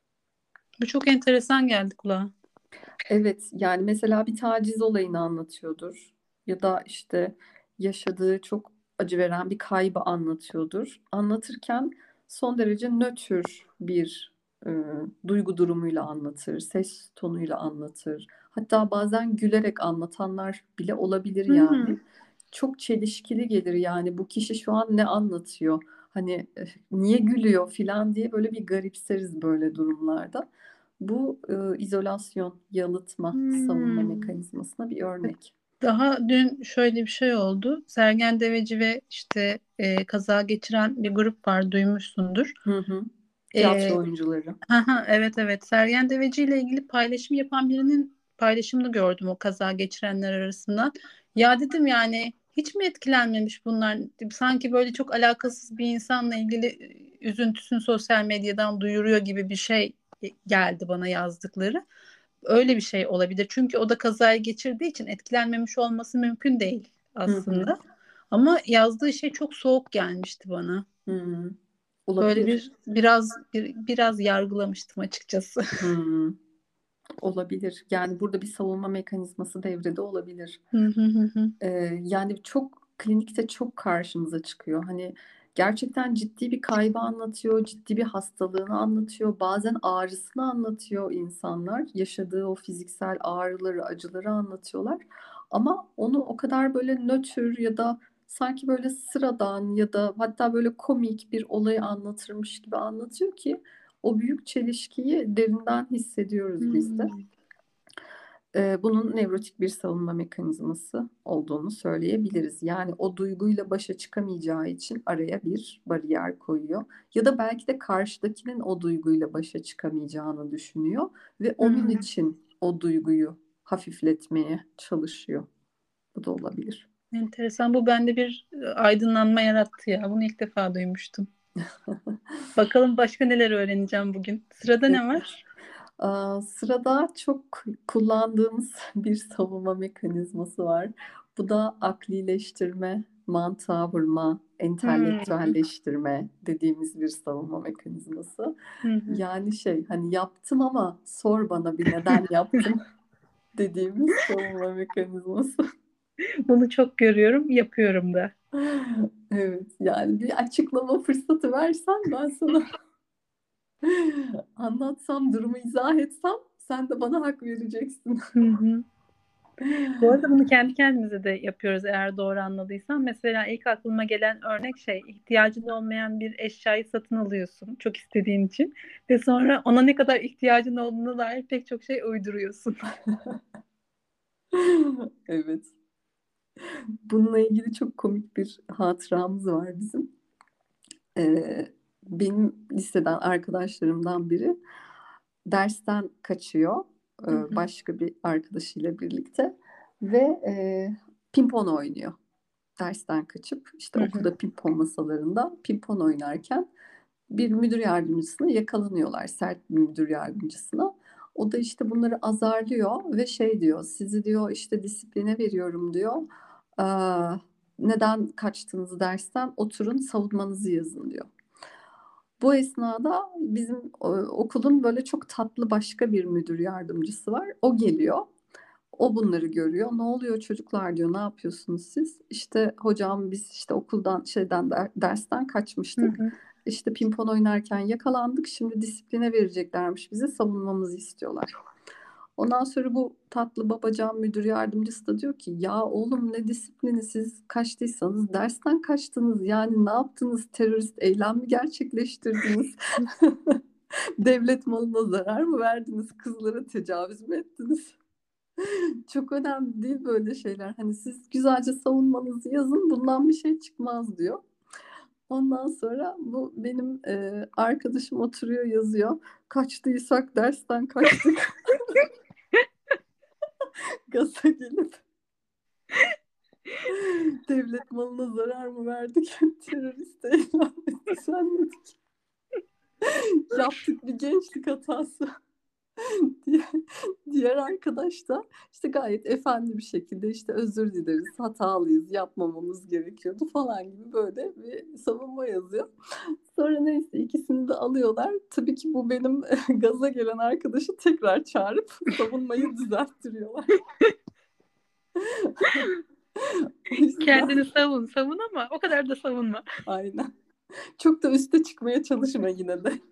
bu çok enteresan geldi kulağa. Evet, yani mesela bir taciz olayını anlatıyordur ya da işte yaşadığı çok acı veren bir kaybı anlatıyordur. Anlatırken son derece nötr bir e, duygu durumuyla anlatır, ses tonuyla anlatır. Hatta bazen gülerek anlatanlar bile olabilir Hmm. yani. Çok çelişkili gelir yani bu kişi şu an ne anlatıyor? Hani eh, niye gülüyor filan diye böyle bir garipseriz böyle durumlarda. Bu e, izolasyon, yalıtma, savunma Hmm. mekanizmasına bir örnek. Daha dün şöyle bir şey oldu. Sergen Deveci ve işte e, kaza geçiren bir grup var, duymuşsundur. Hı hı. Tiyatro E, oyuncuları. Aha, evet evet. Sergen Deveci ile ilgili paylaşım yapan birinin paylaşımını gördüm o kaza geçirenler arasından. Ya dedim yani hiç mi etkilenmemiş bunlar? Sanki böyle çok alakasız bir insanla ilgili e, üzüntüsünü sosyal medyadan duyuruyor gibi bir şey geldi bana yazdıkları. Öyle bir şey olabilir. Çünkü o da kazayı geçirdiği için etkilenmemiş olması mümkün değil Hı hı. aslında. Ama yazdığı şey çok soğuk gelmişti bana. Hı. Böyle Olabilir. bir biraz bir, biraz yargılamıştım açıkçası. Hı. Olabilir. Yani burada bir savunma mekanizması devrede olabilir. Hı hı hı hı. Ee, yani çok klinikte çok karşımıza çıkıyor. Hani gerçekten ciddi bir kaybı anlatıyor, ciddi bir hastalığını anlatıyor, bazen ağrısını anlatıyor insanlar. Yaşadığı o fiziksel ağrıları, acıları anlatıyorlar. Ama onu o kadar böyle nötr ya da sanki böyle sıradan ya da hatta böyle komik bir olayı anlatırmış gibi anlatıyor ki o büyük çelişkiyi derinden hissediyoruz biz de. Hmm. Ee, bunun nevrotik bir savunma mekanizması olduğunu söyleyebiliriz. Yani o duyguyla başa çıkamayacağı için araya bir bariyer koyuyor. Ya da belki de karşıdakinin o duyguyla başa çıkamayacağını düşünüyor ve onun Hmm. için o duyguyu hafifletmeye çalışıyor. Bu da olabilir. Enteresan. Bu bende bir e, aydınlanma yarattı ya. Bunu ilk defa duymuştum. Bakalım başka neler öğreneceğim bugün. Sırada Evet. ne var? Aa, sırada çok kullandığımız bir savunma mekanizması var. Bu da aklileştirme, mantığa vurma, Hmm. entelektüelleştirme dediğimiz bir savunma mekanizması. Hı hı. Yani şey hani yaptım ama sor bana bir neden yaptım dediğimiz savunma mekanizması. Bunu çok görüyorum, yapıyorum da. Evet yani bir açıklama fırsatı versen ben sana anlatsam, durumu izah etsem sen de bana hak vereceksin. Hı hı. Bu arada bunu kendi kendimize de yapıyoruz eğer doğru anladıysam. Mesela ilk aklıma gelen örnek şey ihtiyacın olmayan bir eşyayı satın alıyorsun çok istediğin için ve sonra ona ne kadar ihtiyacın olduğuna dair pek çok şey uyduruyorsun. Evet. Bununla ilgili çok komik bir hatıramız var bizim. Ee, benim liseden arkadaşlarımdan biri dersten kaçıyor e, Hı hı, başka bir arkadaşıyla birlikte ve e, pimpon oynuyor. Dersten kaçıp işte hı hı, okulda pimpon masalarında pimpon oynarken bir müdür yardımcısına yakalanıyorlar, sert bir müdür yardımcısına. O da işte bunları azarlıyor ve şey diyor, sizi diyor işte disipline veriyorum diyor. Aa, neden kaçtınız dersten oturun savunmanızı yazın diyor. Bu esnada bizim e, okulun böyle çok tatlı başka bir müdür yardımcısı var. O geliyor. O bunları görüyor. Ne oluyor çocuklar diyor. Ne yapıyorsunuz siz? İşte hocam biz işte okuldan şeyden der- dersten hı kaçmıştık. hı. İşte pimpon oynarken yakalandık. Şimdi disipline vereceklermiş bizi. Savunmamızı istiyorlar. Ondan sonra bu tatlı babacan müdür yardımcısı da diyor ki ya oğlum ne disiplini siz kaçtıysanız dersten kaçtınız. Yani ne yaptınız? Terörist eylem mi gerçekleştirdiniz? Devlet malına zarar mı verdiniz? Kızlara tecavüz mü ettiniz? Çok önemli değil böyle şeyler. Hani siz güzelce savunmanızı yazın bundan bir şey çıkmaz diyor. Ondan sonra bu benim e, arkadaşım oturuyor yazıyor. Kaçtıysak dersten kaçtık. Gaza gelip devlet malına zarar mı verdik? Teröriste ilan düzenledik. Yaptık bir gençlik hatası. diye diğer arkadaş da işte gayet efendi bir şekilde işte özür dileriz, hatalıyız, yapmamamız gerekiyordu falan gibi böyle bir savunma yazıyor. Sonra neyse ikisini de alıyorlar. Tabii ki bu benim gaza gelen arkadaşı tekrar çağırıp savunmayı düzelttiriyorlar. O yüzden Kendini savun, savun ama o kadar da savunma. aynen. Çok da üste çıkmaya çalışma yine de.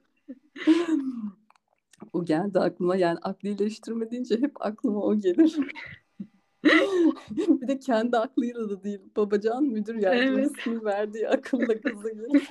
O geldi aklıma, yani aklı iyileştirme deyince hep aklıma o gelir. Bir de kendi aklıyla da değil, babacan müdür Evet. yardımcısının verdiği akılla gaza gelip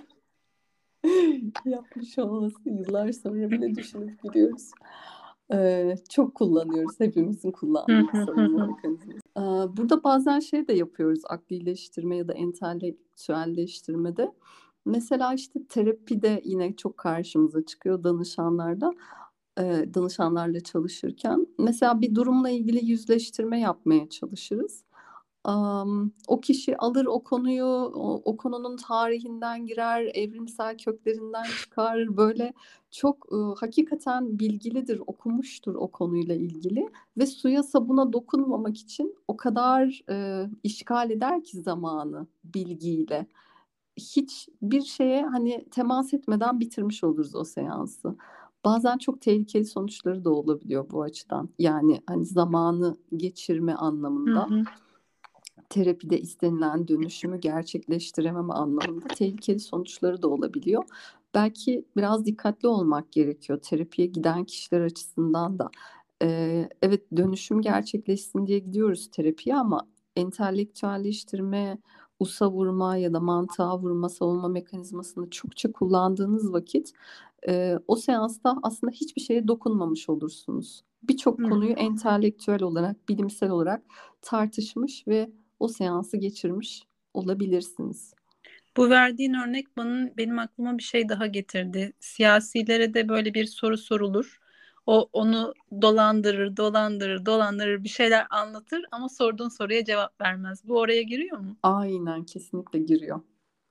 yapmış olması, yıllar sonra bile düşünüp gülüyoruz. Ee, çok kullanıyoruz. Hepimizin kullandığı bir savunma mekanizması. Ee, burada bazen şey de yapıyoruz aklı iyileştirme ya da entelektüelleştirmede. Mesela işte terapide yine çok karşımıza çıkıyor danışanlarda. e, Danışanlarla çalışırken. Mesela bir durumla ilgili yüzleştirme yapmaya çalışırız. Am, o kişi alır o konuyu, o, o konunun tarihinden girer, evrimsel köklerinden çıkar. Böyle çok e, hakikaten bilgilidir, okumuştur o konuyla ilgili ve suya sabuna dokunmamak için o kadar e, işgal eder ki zamanı bilgiyle. Hiç bir şeye hani temas etmeden bitirmiş oluruz o seansı. Bazen çok tehlikeli sonuçları da olabiliyor bu açıdan. Yani hani zamanı geçirme Hı anlamında, hı. terapide istenilen dönüşümü gerçekleştirememe anlamında tehlikeli sonuçları da olabiliyor. Belki biraz dikkatli olmak gerekiyor terapiye giden kişiler açısından da. Ee, evet, dönüşüm gerçekleşsin diye gidiyoruz terapiye ama entelektüelleştirme, usa vurma ya da mantığa vurma savunma mekanizmasını çokça kullandığınız vakit e, o seansta aslında hiçbir şeye dokunmamış olursunuz. Birçok Hı konuyu hı. entelektüel olarak, bilimsel olarak tartışmış ve o seansı geçirmiş olabilirsiniz. Bu verdiğin örnek bana, benim aklıma bir şey daha getirdi. Siyasilere de böyle bir soru sorulur. O onu dolandırır, dolandırır, dolandırır, bir şeyler anlatır ama sorduğun soruya cevap vermez. Bu oraya giriyor mu? Aynen, kesinlikle giriyor.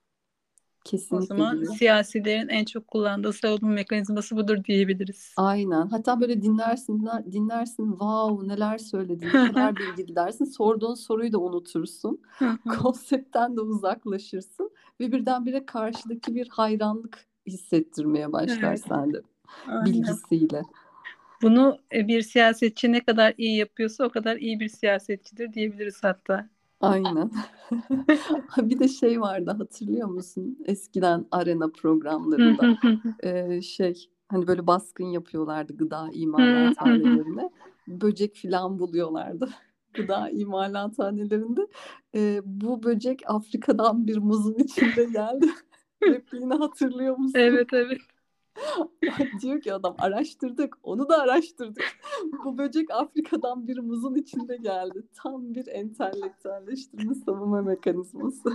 O Kesinlikle zaman giriyor. siyasilerin en çok kullandığı savunma mekanizması budur diyebiliriz. Aynen. Hatta böyle dinlersin, dinler- dinlersin. Wow, neler söyledi, ne kadar bilgili dersin. Sorduğun soruyu da unutursun. Hı hı. Konseptten de uzaklaşırsın ve birdenbire karşıdaki bir hayranlık hissettirmeye başlar Evet, sende aynen. bilgisiyle. Bunu e, bir siyasetçi ne kadar iyi yapıyorsa o kadar iyi bir siyasetçidir diyebiliriz hatta. Aynen. Bir de şey vardı, hatırlıyor musun? Eskiden arena Hı programlarında hı hı hı. e, şey hani böyle baskın yapıyorlardı gıda Hı hı hı. imalathanelerine. Böcek filan buluyorlardı gıda imalathanelerinde. E, bu böcek Afrika'dan bir muzun içinde geldi. Repliğini hatırlıyor musun? Evet, evet. Diyor ki adam, araştırdık, onu da araştırdık. Bu böcek Afrika'dan bir muzun içinde geldi. Tam bir entelektüelleştirme savunma mekanizması.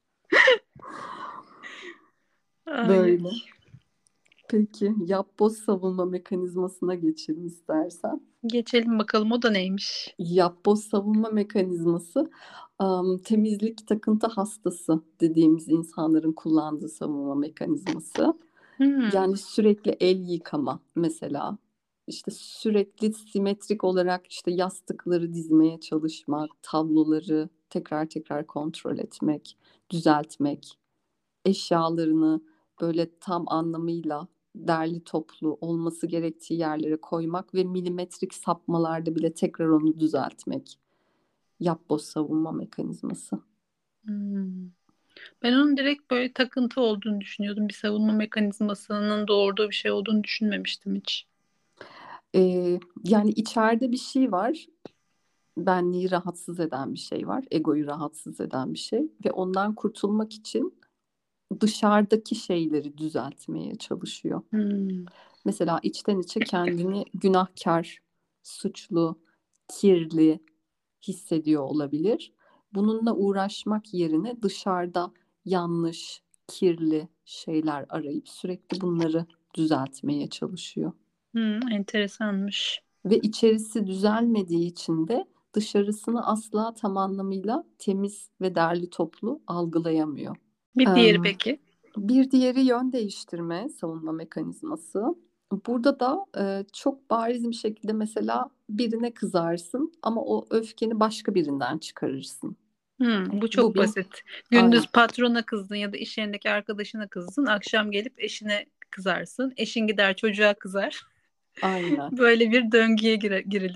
Ay, ay. Böyle. Peki, yapboz savunma mekanizmasına geçelim istersen. Geçelim bakalım o da neymiş? Yapboz savunma mekanizması, am, temizlik takıntı hastası dediğimiz insanların kullandığı savunma mekanizması. Hmm. Yani sürekli el yıkama mesela. İşte sürekli simetrik olarak işte yastıkları dizmeye çalışmak, tabloları tekrar tekrar kontrol etmek, düzeltmek, eşyalarını böyle tam anlamıyla derli toplu olması gerektiği yerlere koymak ve milimetrik sapmalarda bile tekrar onu düzeltmek. Yapboz savunma mekanizması. Hmm. Ben onun direkt böyle takıntı olduğunu düşünüyordum. Bir savunma mekanizmasının doğurduğu bir şey olduğunu düşünmemiştim hiç. Ee, yani içeride bir şey var. Benliği rahatsız eden bir şey var. Egoyu rahatsız eden bir şey. Ve ondan kurtulmak için dışarıdaki şeyleri düzeltmeye çalışıyor. Hmm. Mesela içten içe kendini günahkar, suçlu, kirli hissediyor olabilir. Bununla uğraşmak yerine dışarıda yanlış, kirli şeyler arayıp sürekli bunları düzeltmeye çalışıyor. Hmm, enteresanmış. Ve içerisi düzelmediği için de dışarısını asla tam anlamıyla temiz ve derli toplu algılayamıyor. Bir diğeri Em, peki? Bir diğeri yön değiştirme savunma mekanizması. Burada da e, çok bariz bir şekilde mesela birine kızarsın ama o öfkeni başka birinden çıkarırsın. Hmm, bu Bu çok bir basit. aynen, Gündüz patrona kızdın ya da iş yerindeki arkadaşına kızdın. Akşam gelip eşine kızarsın. Eşin gider çocuğa kızar. aynen. Böyle bir döngüye gire- girilir.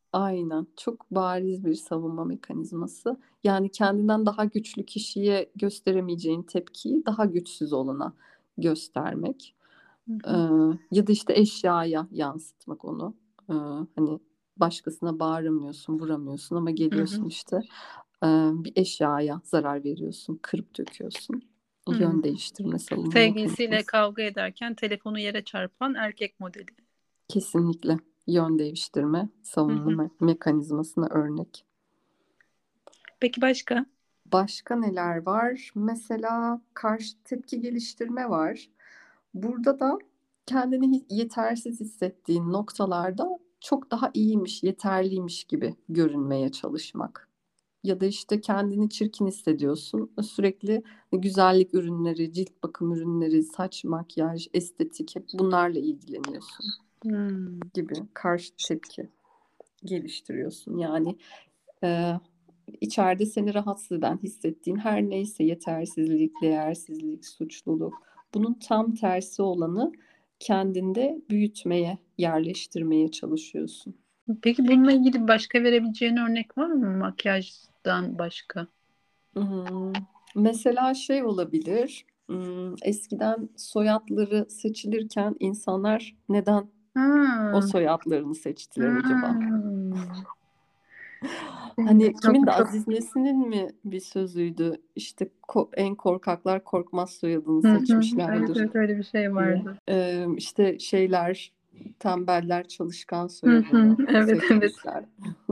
Aynen. Çok bariz bir savunma mekanizması. Yani kendinden daha güçlü kişiye gösteremeyeceğin tepkiyi daha güçsüz olana göstermek. Hı Ee, hı. ya da işte eşyaya yansıtmak onu. Ee, hani başkasına bağıramıyorsun, vuramıyorsun ama Hı hı. geliyorsun işte e, bir eşyaya zarar veriyorsun, kırıp döküyorsun. Hı. Yön değiştirme savunma Sevgilisiyle mekanizması. kavga ederken telefonu yere çarpan erkek modeli. Kesinlikle yön değiştirme Hı savunma hı. me- mekanizmasına örnek. Peki başka? Başka neler var? Mesela karşı tepki geliştirme var. Burada da kendini hi- yetersiz hissettiğin noktalarda çok daha iyiymiş, yeterliymiş gibi görünmeye çalışmak. Ya da işte kendini çirkin hissediyorsun. Sürekli güzellik ürünleri, cilt bakım ürünleri, saç, makyaj, estetik hep bunlarla ilgileniyorsun Hmm. gibi karşı tepki geliştiriyorsun. Yani e, içeride seni rahatsız eden, hissettiğin her neyse yetersizlik, değersizlik, suçluluk, bunun tam tersi olanı kendinde büyütmeye, yerleştirmeye çalışıyorsun. Peki bununla ilgili başka verebileceğin örnek var mı makyajdan başka? Hmm, mesela şey olabilir. hmm, eskiden soyadları seçilirken insanlar neden o Ha. soyadlarını seçtiler acaba? Hmm. Şimdi Hani kimin de çok çok Aziz Nesin'in mi bir sözüydü? İşte ko- en korkaklar korkmaz soyadını Hı hı. Evet, seçmişlerdir evet, öyle bir şey diye. vardı. Ee, işte şeyler tembeller çalışkan Hı hı. soyadını Evet, evet. seçmişler.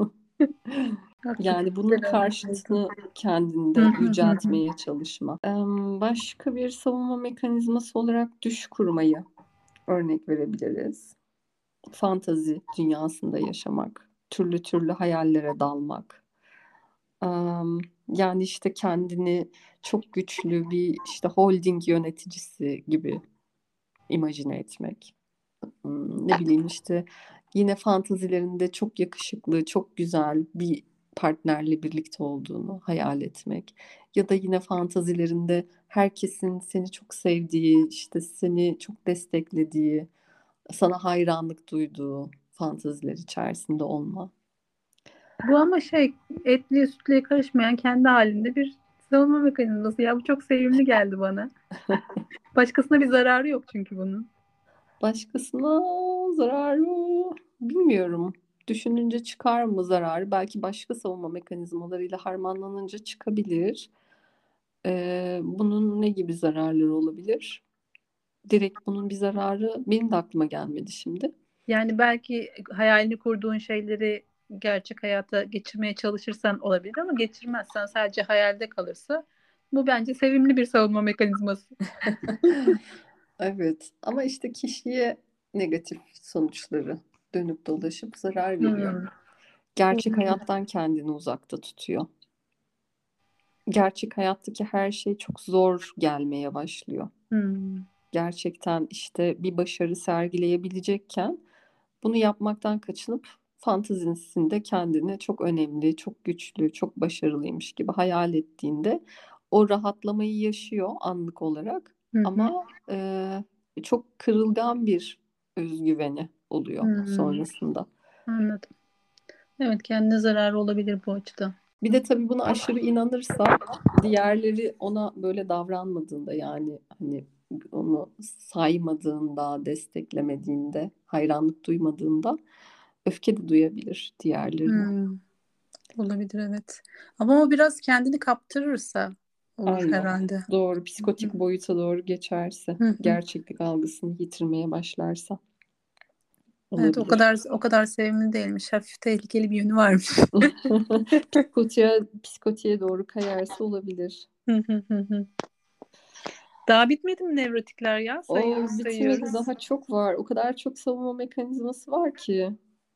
Haklısın. Yani bunun Güzel örnek buldum. karşıtını Hı kendinde hı hı hı. yüceltmeye çalışma. Ee, başka bir savunma mekanizması olarak düş kurmayı örnek verebiliriz. Fantazi dünyasında yaşamak, türlü türlü hayallere dalmak. Am, yani işte kendini çok güçlü bir işte holding yöneticisi gibi imajine etmek. Hmm, ne bileyim işte yine fantazilerinde çok yakışıklı, çok güzel bir partnerle birlikte olduğunu hayal etmek. Ya da yine fantazilerinde herkesin seni çok sevdiği, işte seni çok desteklediği, sana hayranlık duyduğu fantaziler içerisinde olma. Bu ama şey, etliye sütlüye karışmayan kendi halinde bir savunma mekanizması. Ya bu çok sevimli geldi bana. Başkasına bir zararı yok çünkü bunun. Başkasına zararı bilmiyorum. Düşününce çıkar mı zararı? Belki başka savunma mekanizmalarıyla harmanlanınca çıkabilir. Ee, bunun ne gibi zararları olabilir? Direkt bunun bir zararı benim de aklıma gelmedi şimdi. Yani belki hayalini kurduğun şeyleri gerçek hayata geçirmeye çalışırsan olabilir ama geçirmezsen sadece hayalde kalırsa bu bence sevimli bir savunma mekanizması. Evet, ama işte kişiye negatif sonuçları dönüp dolaşıp zarar veriyor. Hmm. Gerçek hayattan kendini uzakta tutuyor. Gerçek hayattaki her şey çok zor gelmeye başlıyor. Hmm. Gerçekten işte bir başarı sergileyebilecekken bunu yapmaktan kaçınıp fantezisinde kendini çok önemli, çok güçlü, çok başarılıymış gibi hayal ettiğinde o rahatlamayı yaşıyor anlık olarak Hı hı. ama e, çok kırılgan bir özgüveni oluyor Hmm. sonrasında. Anladım. Evet, kendine zararı olabilir bu açıdan. Bir de tabii buna aşırı inanırsa diğerleri ona böyle davranmadığında yani hani onu saymadığında, desteklemediğinde, hayranlık duymadığında öfke de duyabilir diğerlerine. Hmm. Olabilir, evet. Ama o biraz kendini kaptırırsa olur Aynen. herhalde. Doğru. Hı Psikotik boyuta doğru geçerse, hı. Hı. gerçeklik algısını yitirmeye başlarsa Evet, o olabilir. kadar o kadar sevimli değilmiş. Hafif tehlikeli bir yönü varmış. Psikotiğe, psikotiğe doğru kayarsa olabilir. Hı hı hı hı. Daha bitmedi mi nevrotikler ya? O Sayıyoruz, bitmedi, sayıyoruz. daha çok var. O kadar çok savunma mekanizması var ki.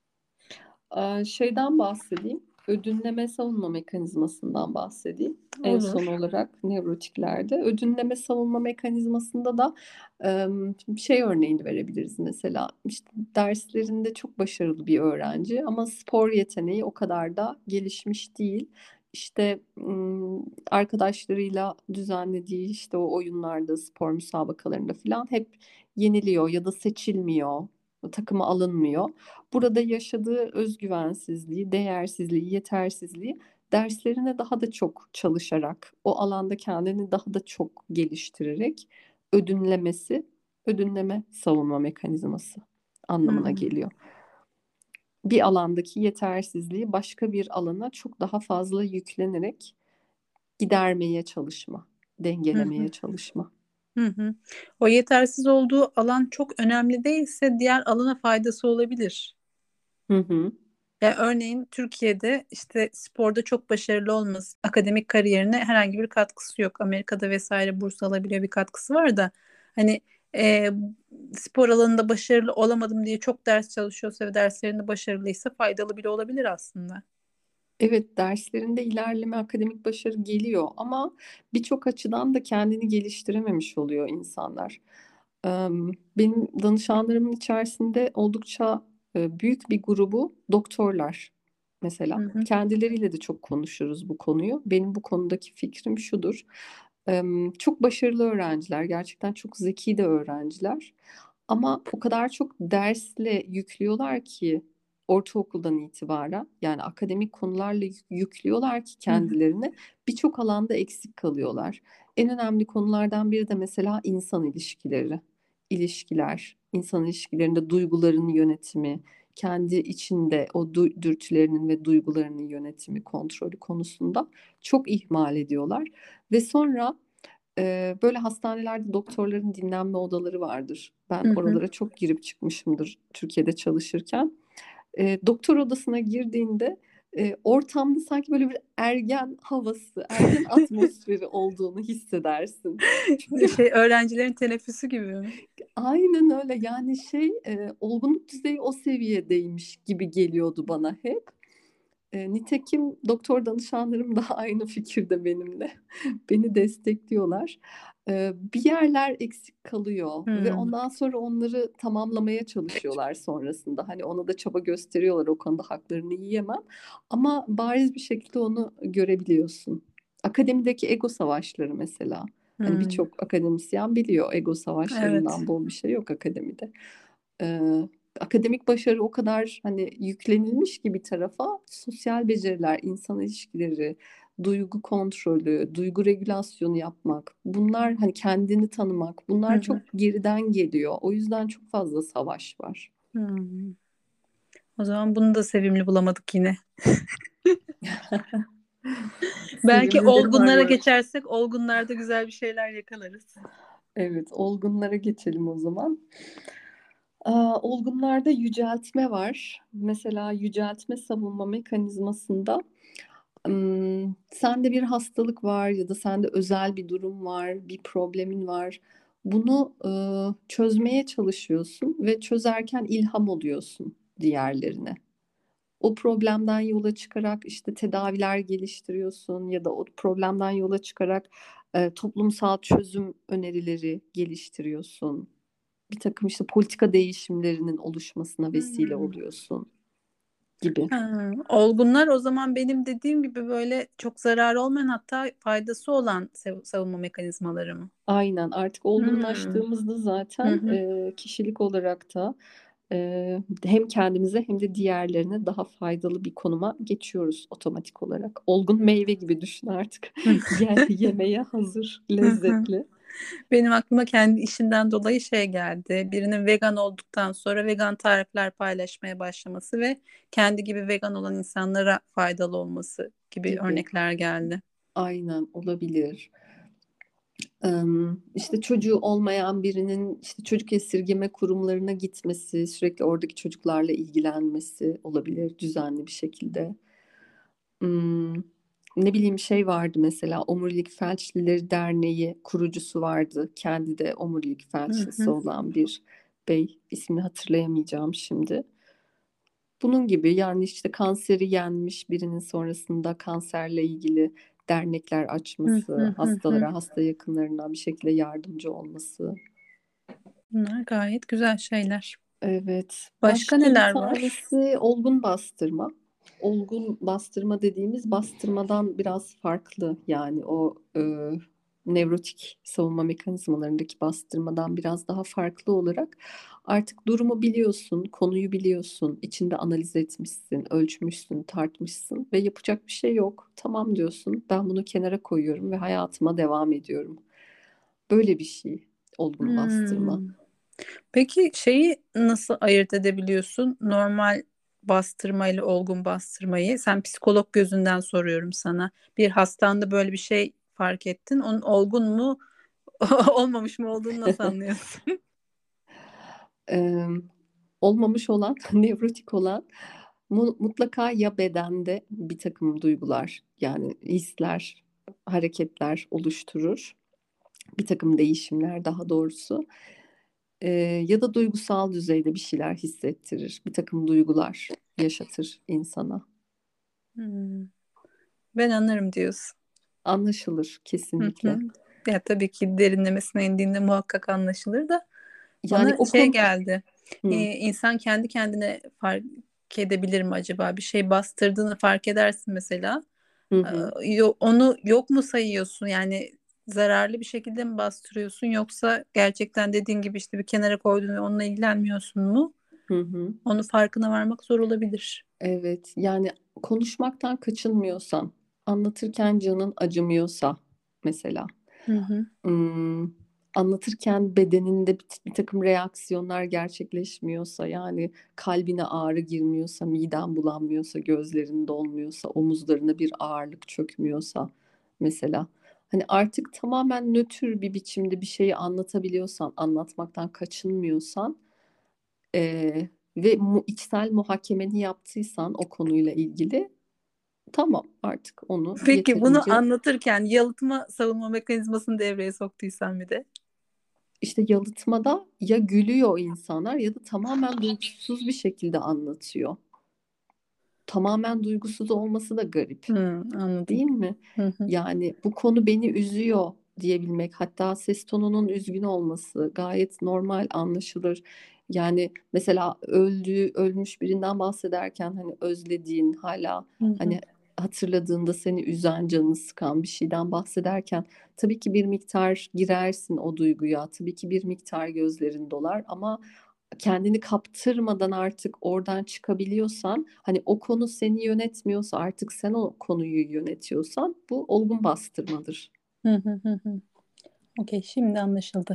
Ee, Şeyden bahsedeyim. Ödünleme savunma mekanizmasından bahsedeyim. En son Olur. olarak nevrotiklerde. Ödünleme savunma mekanizmasında da em, şey örneğini verebiliriz mesela. İşte derslerinde çok başarılı bir öğrenci ama spor yeteneği o kadar da gelişmiş değil. İşte m, arkadaşlarıyla düzenlediği işte o oyunlarda, spor müsabakalarında falan hep yeniliyor ya da seçilmiyor. takıma alınmıyor. Burada yaşadığı özgüvensizliği, değersizliği, yetersizliği derslerine daha da çok çalışarak, o alanda kendini daha da çok geliştirerek ödünlemesi, ödünleme savunma mekanizması anlamına Hmm. geliyor. Bir alandaki yetersizliği başka bir alana çok daha fazla yüklenerek gidermeye çalışma, Hı hı. dengelemeye çalışma. Hı hı. O yetersiz olduğu alan çok önemli değilse diğer alana faydası olabilir. Hı hı. Yani örneğin Türkiye'de işte sporda çok başarılı olması, akademik kariyerine herhangi bir katkısı yok. Amerika'da vesaire burs alabiliyor, bir katkısı var da hani e, spor alanında başarılı olamadım diye çok ders çalışıyorsa ve derslerinde başarılıysa faydalı bile olabilir aslında. Evet, derslerinde ilerleme, akademik başarı geliyor ama birçok açıdan da kendini geliştirememiş oluyor insanlar. Em, Benim danışanlarımın içerisinde oldukça e, büyük bir grubu doktorlar Hı mesela. hı. Kendileriyle de çok konuşuruz bu konuyu. Benim bu konudaki fikrim şudur. Em, Çok başarılı öğrenciler, gerçekten çok zeki de öğrenciler. Ama o kadar çok dersle yüklüyorlar ki ortaokuldan itibaren, yani akademik konularla yük- yüklüyorlar ki Hı hı. kendilerini, birçok alanda eksik kalıyorlar. En önemli konulardan biri de mesela insan ilişkileri, ilişkiler, insan ilişkilerinde duyguların yönetimi, kendi içinde o du- dürtülerinin ve duygularının yönetimi, kontrolü konusunda çok ihmal ediyorlar. Ve sonra e, böyle hastanelerde doktorların dinlenme odaları vardır. Ben Hı hı. oralara çok girip çıkmışımdır Türkiye'de çalışırken. E, doktor odasına girdiğinde e, ortamda sanki böyle bir ergen havası, ergen atmosferi olduğunu hissedersin. Çünkü Şey, öğrencilerin teneffüsü gibi mi? aynen öyle, yani şey, e, olgunluk düzeyi o seviyedeymiş gibi geliyordu bana hep. E, nitekim doktor danışanlarım da aynı fikirde benimle. Beni destekliyorlar. E, bir yerler eksik kalıyor ve Hmm. ondan sonra onları tamamlamaya çalışıyorlar sonrasında. Hani ona da çaba gösteriyorlar, o konuda haklarını yiyemem. Ama bariz bir şekilde onu görebiliyorsun. Akademideki ego savaşları mesela. Hani Hmm. birçok akademisyen biliyor, ego Evet. savaşlarından bol bir şey yok akademide. Ee, Akademik başarı o kadar hani yüklenilmiş ki bir tarafa, sosyal beceriler, insan ilişkileri, duygu kontrolü, duygu regülasyonu yapmak, bunlar, hani kendini tanımak, Hı bunlar hı. çok geriden geliyor. O yüzden çok fazla savaş var. Hmm. O zaman bunu da sevimli bulamadık yine. Belki Sevimlileri var olgunlara ya. geçersek olgunlarda güzel bir şeyler yakalarız. Evet, olgunlara geçelim o zaman. Aa, olgunlarda yüceltme var. Mesela yüceltme savunma mekanizmasında, ım, sende bir hastalık var ya da sende özel bir durum var, bir problemin var. Bunu e, çözmeye çalışıyorsun ve çözerken ilham oluyorsun diğerlerine. O problemden yola çıkarak işte tedaviler geliştiriyorsun ya da o problemden yola çıkarak e, toplumsal çözüm önerileri geliştiriyorsun. Bir takım işte politika değişimlerinin oluşmasına vesile Hmm. oluyorsun gibi. Ha, olgunlar o zaman benim dediğim gibi böyle çok zararı olmayan, hatta faydası olan sev- savunma mekanizmaları mı? Aynen, artık Hmm. olgunlaştığımızda Hı zaten hı. e, kişilik olarak da e, hem kendimize hem de diğerlerine daha faydalı bir konuma geçiyoruz otomatik olarak. Olgun meyve gibi düşün artık. Ye, yemeye hazır, Hı hı. lezzetli. Benim aklıma kendi işinden dolayı şey geldi. Birinin vegan olduktan sonra vegan tarifler paylaşmaya başlaması ve kendi gibi vegan olan insanlara faydalı olması gibi Gibi. örnekler geldi. Aynen, olabilir. Em, işte çocuğu olmayan birinin işte çocuk esirgeme kurumlarına gitmesi, sürekli oradaki çocuklarla ilgilenmesi olabilir düzenli bir şekilde. Hmm, Ne bileyim, şey vardı mesela, Omurilik Felçlileri Derneği kurucusu vardı. Kendi de omurilik Hı felçlisi hı. olan bir bey, ismini hatırlayamayacağım şimdi. Bunun gibi, yani işte kanseri yenmiş birinin sonrasında kanserle ilgili dernekler Hı hı açması, hı hı. hastalara, hasta yakınlarına bir şekilde yardımcı olması. Bunlar gayet güzel şeyler. Evet. Başka Başka bir neler var? tanesi olgun bastırma. Olgun bastırma dediğimiz bastırmadan biraz farklı. Yani o e, nevrotik savunma mekanizmalarındaki bastırmadan biraz daha farklı olarak artık durumu biliyorsun, konuyu biliyorsun, içinde analiz etmişsin, ölçmüşsün, tartmışsın ve yapacak bir şey yok. Tamam diyorsun, ben bunu kenara koyuyorum ve hayatıma devam ediyorum. Böyle bir şey olgun bastırma. Hmm. Peki şeyi nasıl ayırt edebiliyorsun? Normal bastırma ile olgun bastırmayı. Sen psikolog gözünden soruyorum sana. Bir hastanda böyle bir şey fark ettin. Onun olgun mu olmamış mı olduğunu nasıl anlıyorsun? Eee, olmamış olan, nevrotik olan mu- mutlaka ya bedende bir takım duygular, yani hisler, hareketler oluşturur. Bir takım değişimler daha doğrusu. Eee, ya da duygusal düzeyde bir şeyler hissettirir. Bir takım duygular yaşatır insana. Hmm. Ben anlarım diyorsun. Anlaşılır Hı hı. kesinlikle. Ya tabii ki derinlemesine indiğinde muhakkak anlaşılır da Yani bana o şey konu... geldi. Ee, Hı, insan kendi kendine fark edebilir mi acaba? Bir şey bastırdığını fark edersin mesela. hı Ee, hı, yo- onu yok mu sayıyorsun? Yani zararlı bir şekilde mi bastırıyorsun yoksa gerçekten dediğin gibi işte bir kenara koydun ve onunla ilgilenmiyorsun mu? hı hı. Onu farkına varmak zor olabilir. Evet, yani konuşmaktan kaçınmıyorsan, anlatırken canın acımıyorsa mesela, Hı hı. ım, anlatırken bedeninde bir, bir takım reaksiyonlar gerçekleşmiyorsa, yani kalbine ağrı girmiyorsa, miden bulanmıyorsa, gözlerin dolmuyorsa, omuzlarına bir ağırlık çökmüyorsa mesela, hani artık tamamen nötr bir biçimde bir şeyi anlatabiliyorsan, anlatmaktan kaçınmıyorsan, ee, ve mu, içsel muhakemeni yaptıysan o konuyla ilgili, tamam, artık onu Peki bunu yeterince anlatırken yalıtma savunma mekanizmasını devreye soktuysan bir de. işte yalıtmada ya gülüyor insanlar ya da tamamen duygusuz bir şekilde anlatıyor. Tamamen duygusuz olması da garip. Hı, anladım. Değil mi? Hı hı. Yani bu konu beni üzüyor diyebilmek, hatta ses tonunun üzgün olması gayet normal, anlaşılır. Yani mesela öldüğü, ölmüş birinden bahsederken hani özlediğin, hala Hı hı. hani hatırladığında seni üzen, canını sıkan bir şeyden bahsederken tabii ki bir miktar girersin o duyguya, tabii ki bir miktar gözlerin dolar ama kendini kaptırmadan artık oradan çıkabiliyorsan, hani o konu seni yönetmiyorsa, artık sen o konuyu yönetiyorsan, bu olgun bastırmadır. Hı hı hı hı. Okey, şimdi anlaşıldı.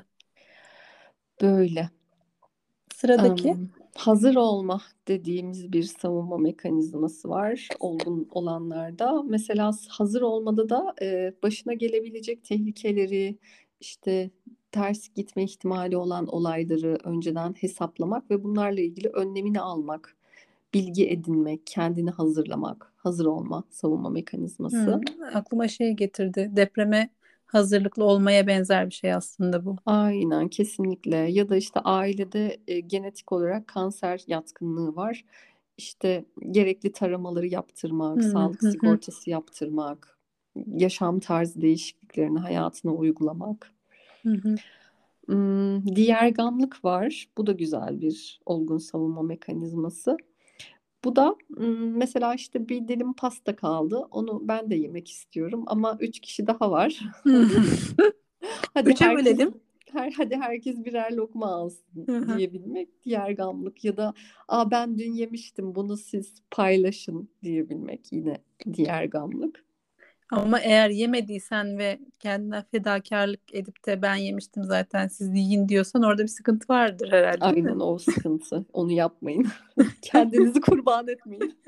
Böyle. Sıradaki. Em, hazır olma dediğimiz bir savunma mekanizması var olgun olanlarda. Mesela hazır olmada da e, başına gelebilecek tehlikeleri, işte ters gitme ihtimali olan olayları önceden hesaplamak ve bunlarla ilgili önlemini almak, bilgi edinmek, kendini hazırlamak, hazır olma savunma mekanizması. Hı, aklıma şey getirdi. Depreme hazırlıklı olmaya benzer bir şey aslında bu. Aynen, kesinlikle. Ya da işte ailede e, genetik olarak kanser yatkınlığı var. İşte gerekli taramaları yaptırmak, Hı sağlık hı hı. sigortası yaptırmak, yaşam tarzı değişikliklerini hayatına uygulamak. Hı hı. Hmm, diğergamlık var. Bu da güzel bir olgun savunma mekanizması. Bu da hmm, mesela işte bir dilim pasta kaldı. Onu ben de yemek istiyorum ama üç kişi daha var. Hı. Hadi Üçe herkes bölelim. her hadi herkes birer lokma alsın Hı hı. diyebilmek diğer gamlık, ya da aa ben dün yemiştim bunu siz paylaşın diyebilmek yine diğer gamlık. Ama eğer yemediysen ve kendine fedakarlık edip de ben yemiştim zaten siz yiyin diyorsan orada bir sıkıntı vardır herhalde, değil mi? Aynen, o sıkıntı. Onu yapmayın. Kendinizi kurban etmeyin.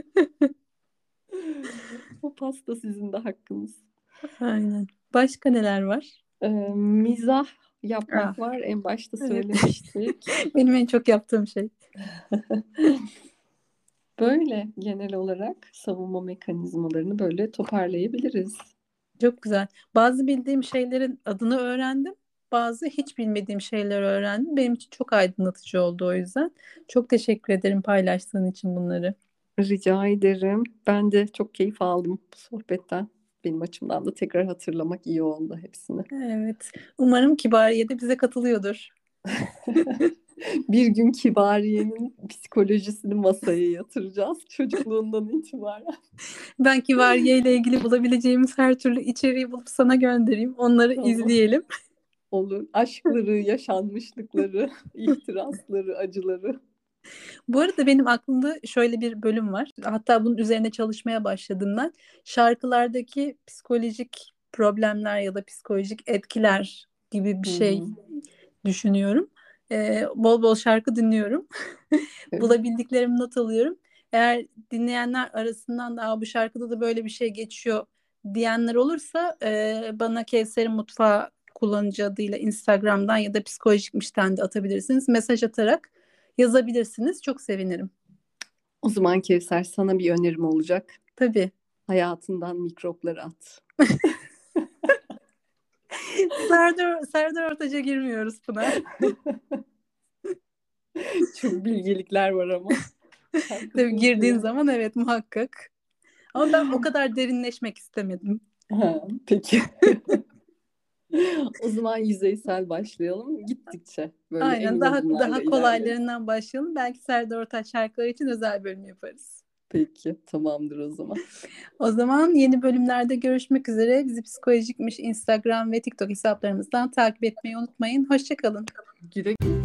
O pasta sizin de hakkınız. Aynen. Başka neler var? Ee, mizah Ah, yapmak var. En başta evet. söylemiştik. Benim en çok yaptığım şey. Böyle genel olarak savunma mekanizmalarını böyle toparlayabiliriz. Çok güzel. Bazı bildiğim şeylerin adını öğrendim. Bazı hiç bilmediğim şeyleri öğrendim. Benim için çok aydınlatıcı oldu o yüzden. Çok teşekkür ederim paylaştığın için bunları. Rica ederim. Ben de çok keyif aldım bu sohbetten. Benim açımdan da tekrar hatırlamak iyi oldu hepsini. Evet. Umarım Kibariye de bize katılıyordur. Bir gün Kibariye'nin psikolojisini masaya yatıracağız çocukluğundan itibaren. Ben Kivariye ile ilgili bulabileceğimiz her türlü içeriği bulup sana göndereyim. Onları Tamam. izleyelim. Olur. Aşkları, yaşanmışlıkları, ihtirasları, acıları. Bu arada benim aklımda şöyle bir bölüm var. Hatta bunun üzerine çalışmaya başladım ben. Şarkılardaki psikolojik problemler ya da psikolojik etkiler gibi bir Hı şey hı. düşünüyorum. Ee, bol bol şarkı dinliyorum. Evet. Bulabildiklerimi not alıyorum. Eğer dinleyenler arasından da "Aa, bu şarkıda da böyle bir şey geçiyor" diyenler olursa e, bana Kevser'in Mutfağı kullanıcı adıyla Instagram'dan ya da Psikolojikmiş'ten de atabilirsiniz. Mesaj atarak yazabilirsiniz. Çok sevinirim. O zaman Kevser, sana bir önerim olacak. Tabii. Hayatından mikropları at. Serdar, Serdar Ortaç'a girmiyoruz Pınar. Çok bilgelikler var ama. Tabii Haklısın girdiğin ya. zaman evet, muhakkak. Ama ben o kadar derinleşmek istemedim. Ha, peki. O zaman yüzeysel başlayalım. Gittikçe böyle Aynen, emin daha adımlarla daha ilerleriz. kolaylarından başlayalım. Belki Serdar Ortaç şarkıları için özel bölüm yaparız. Peki, tamamdır o zaman. O zaman yeni bölümlerde görüşmek üzere. Bizi Psikolojikmiş Instagram ve TikTok hesaplarımızdan takip etmeyi unutmayın. Hoşça kalın. Güle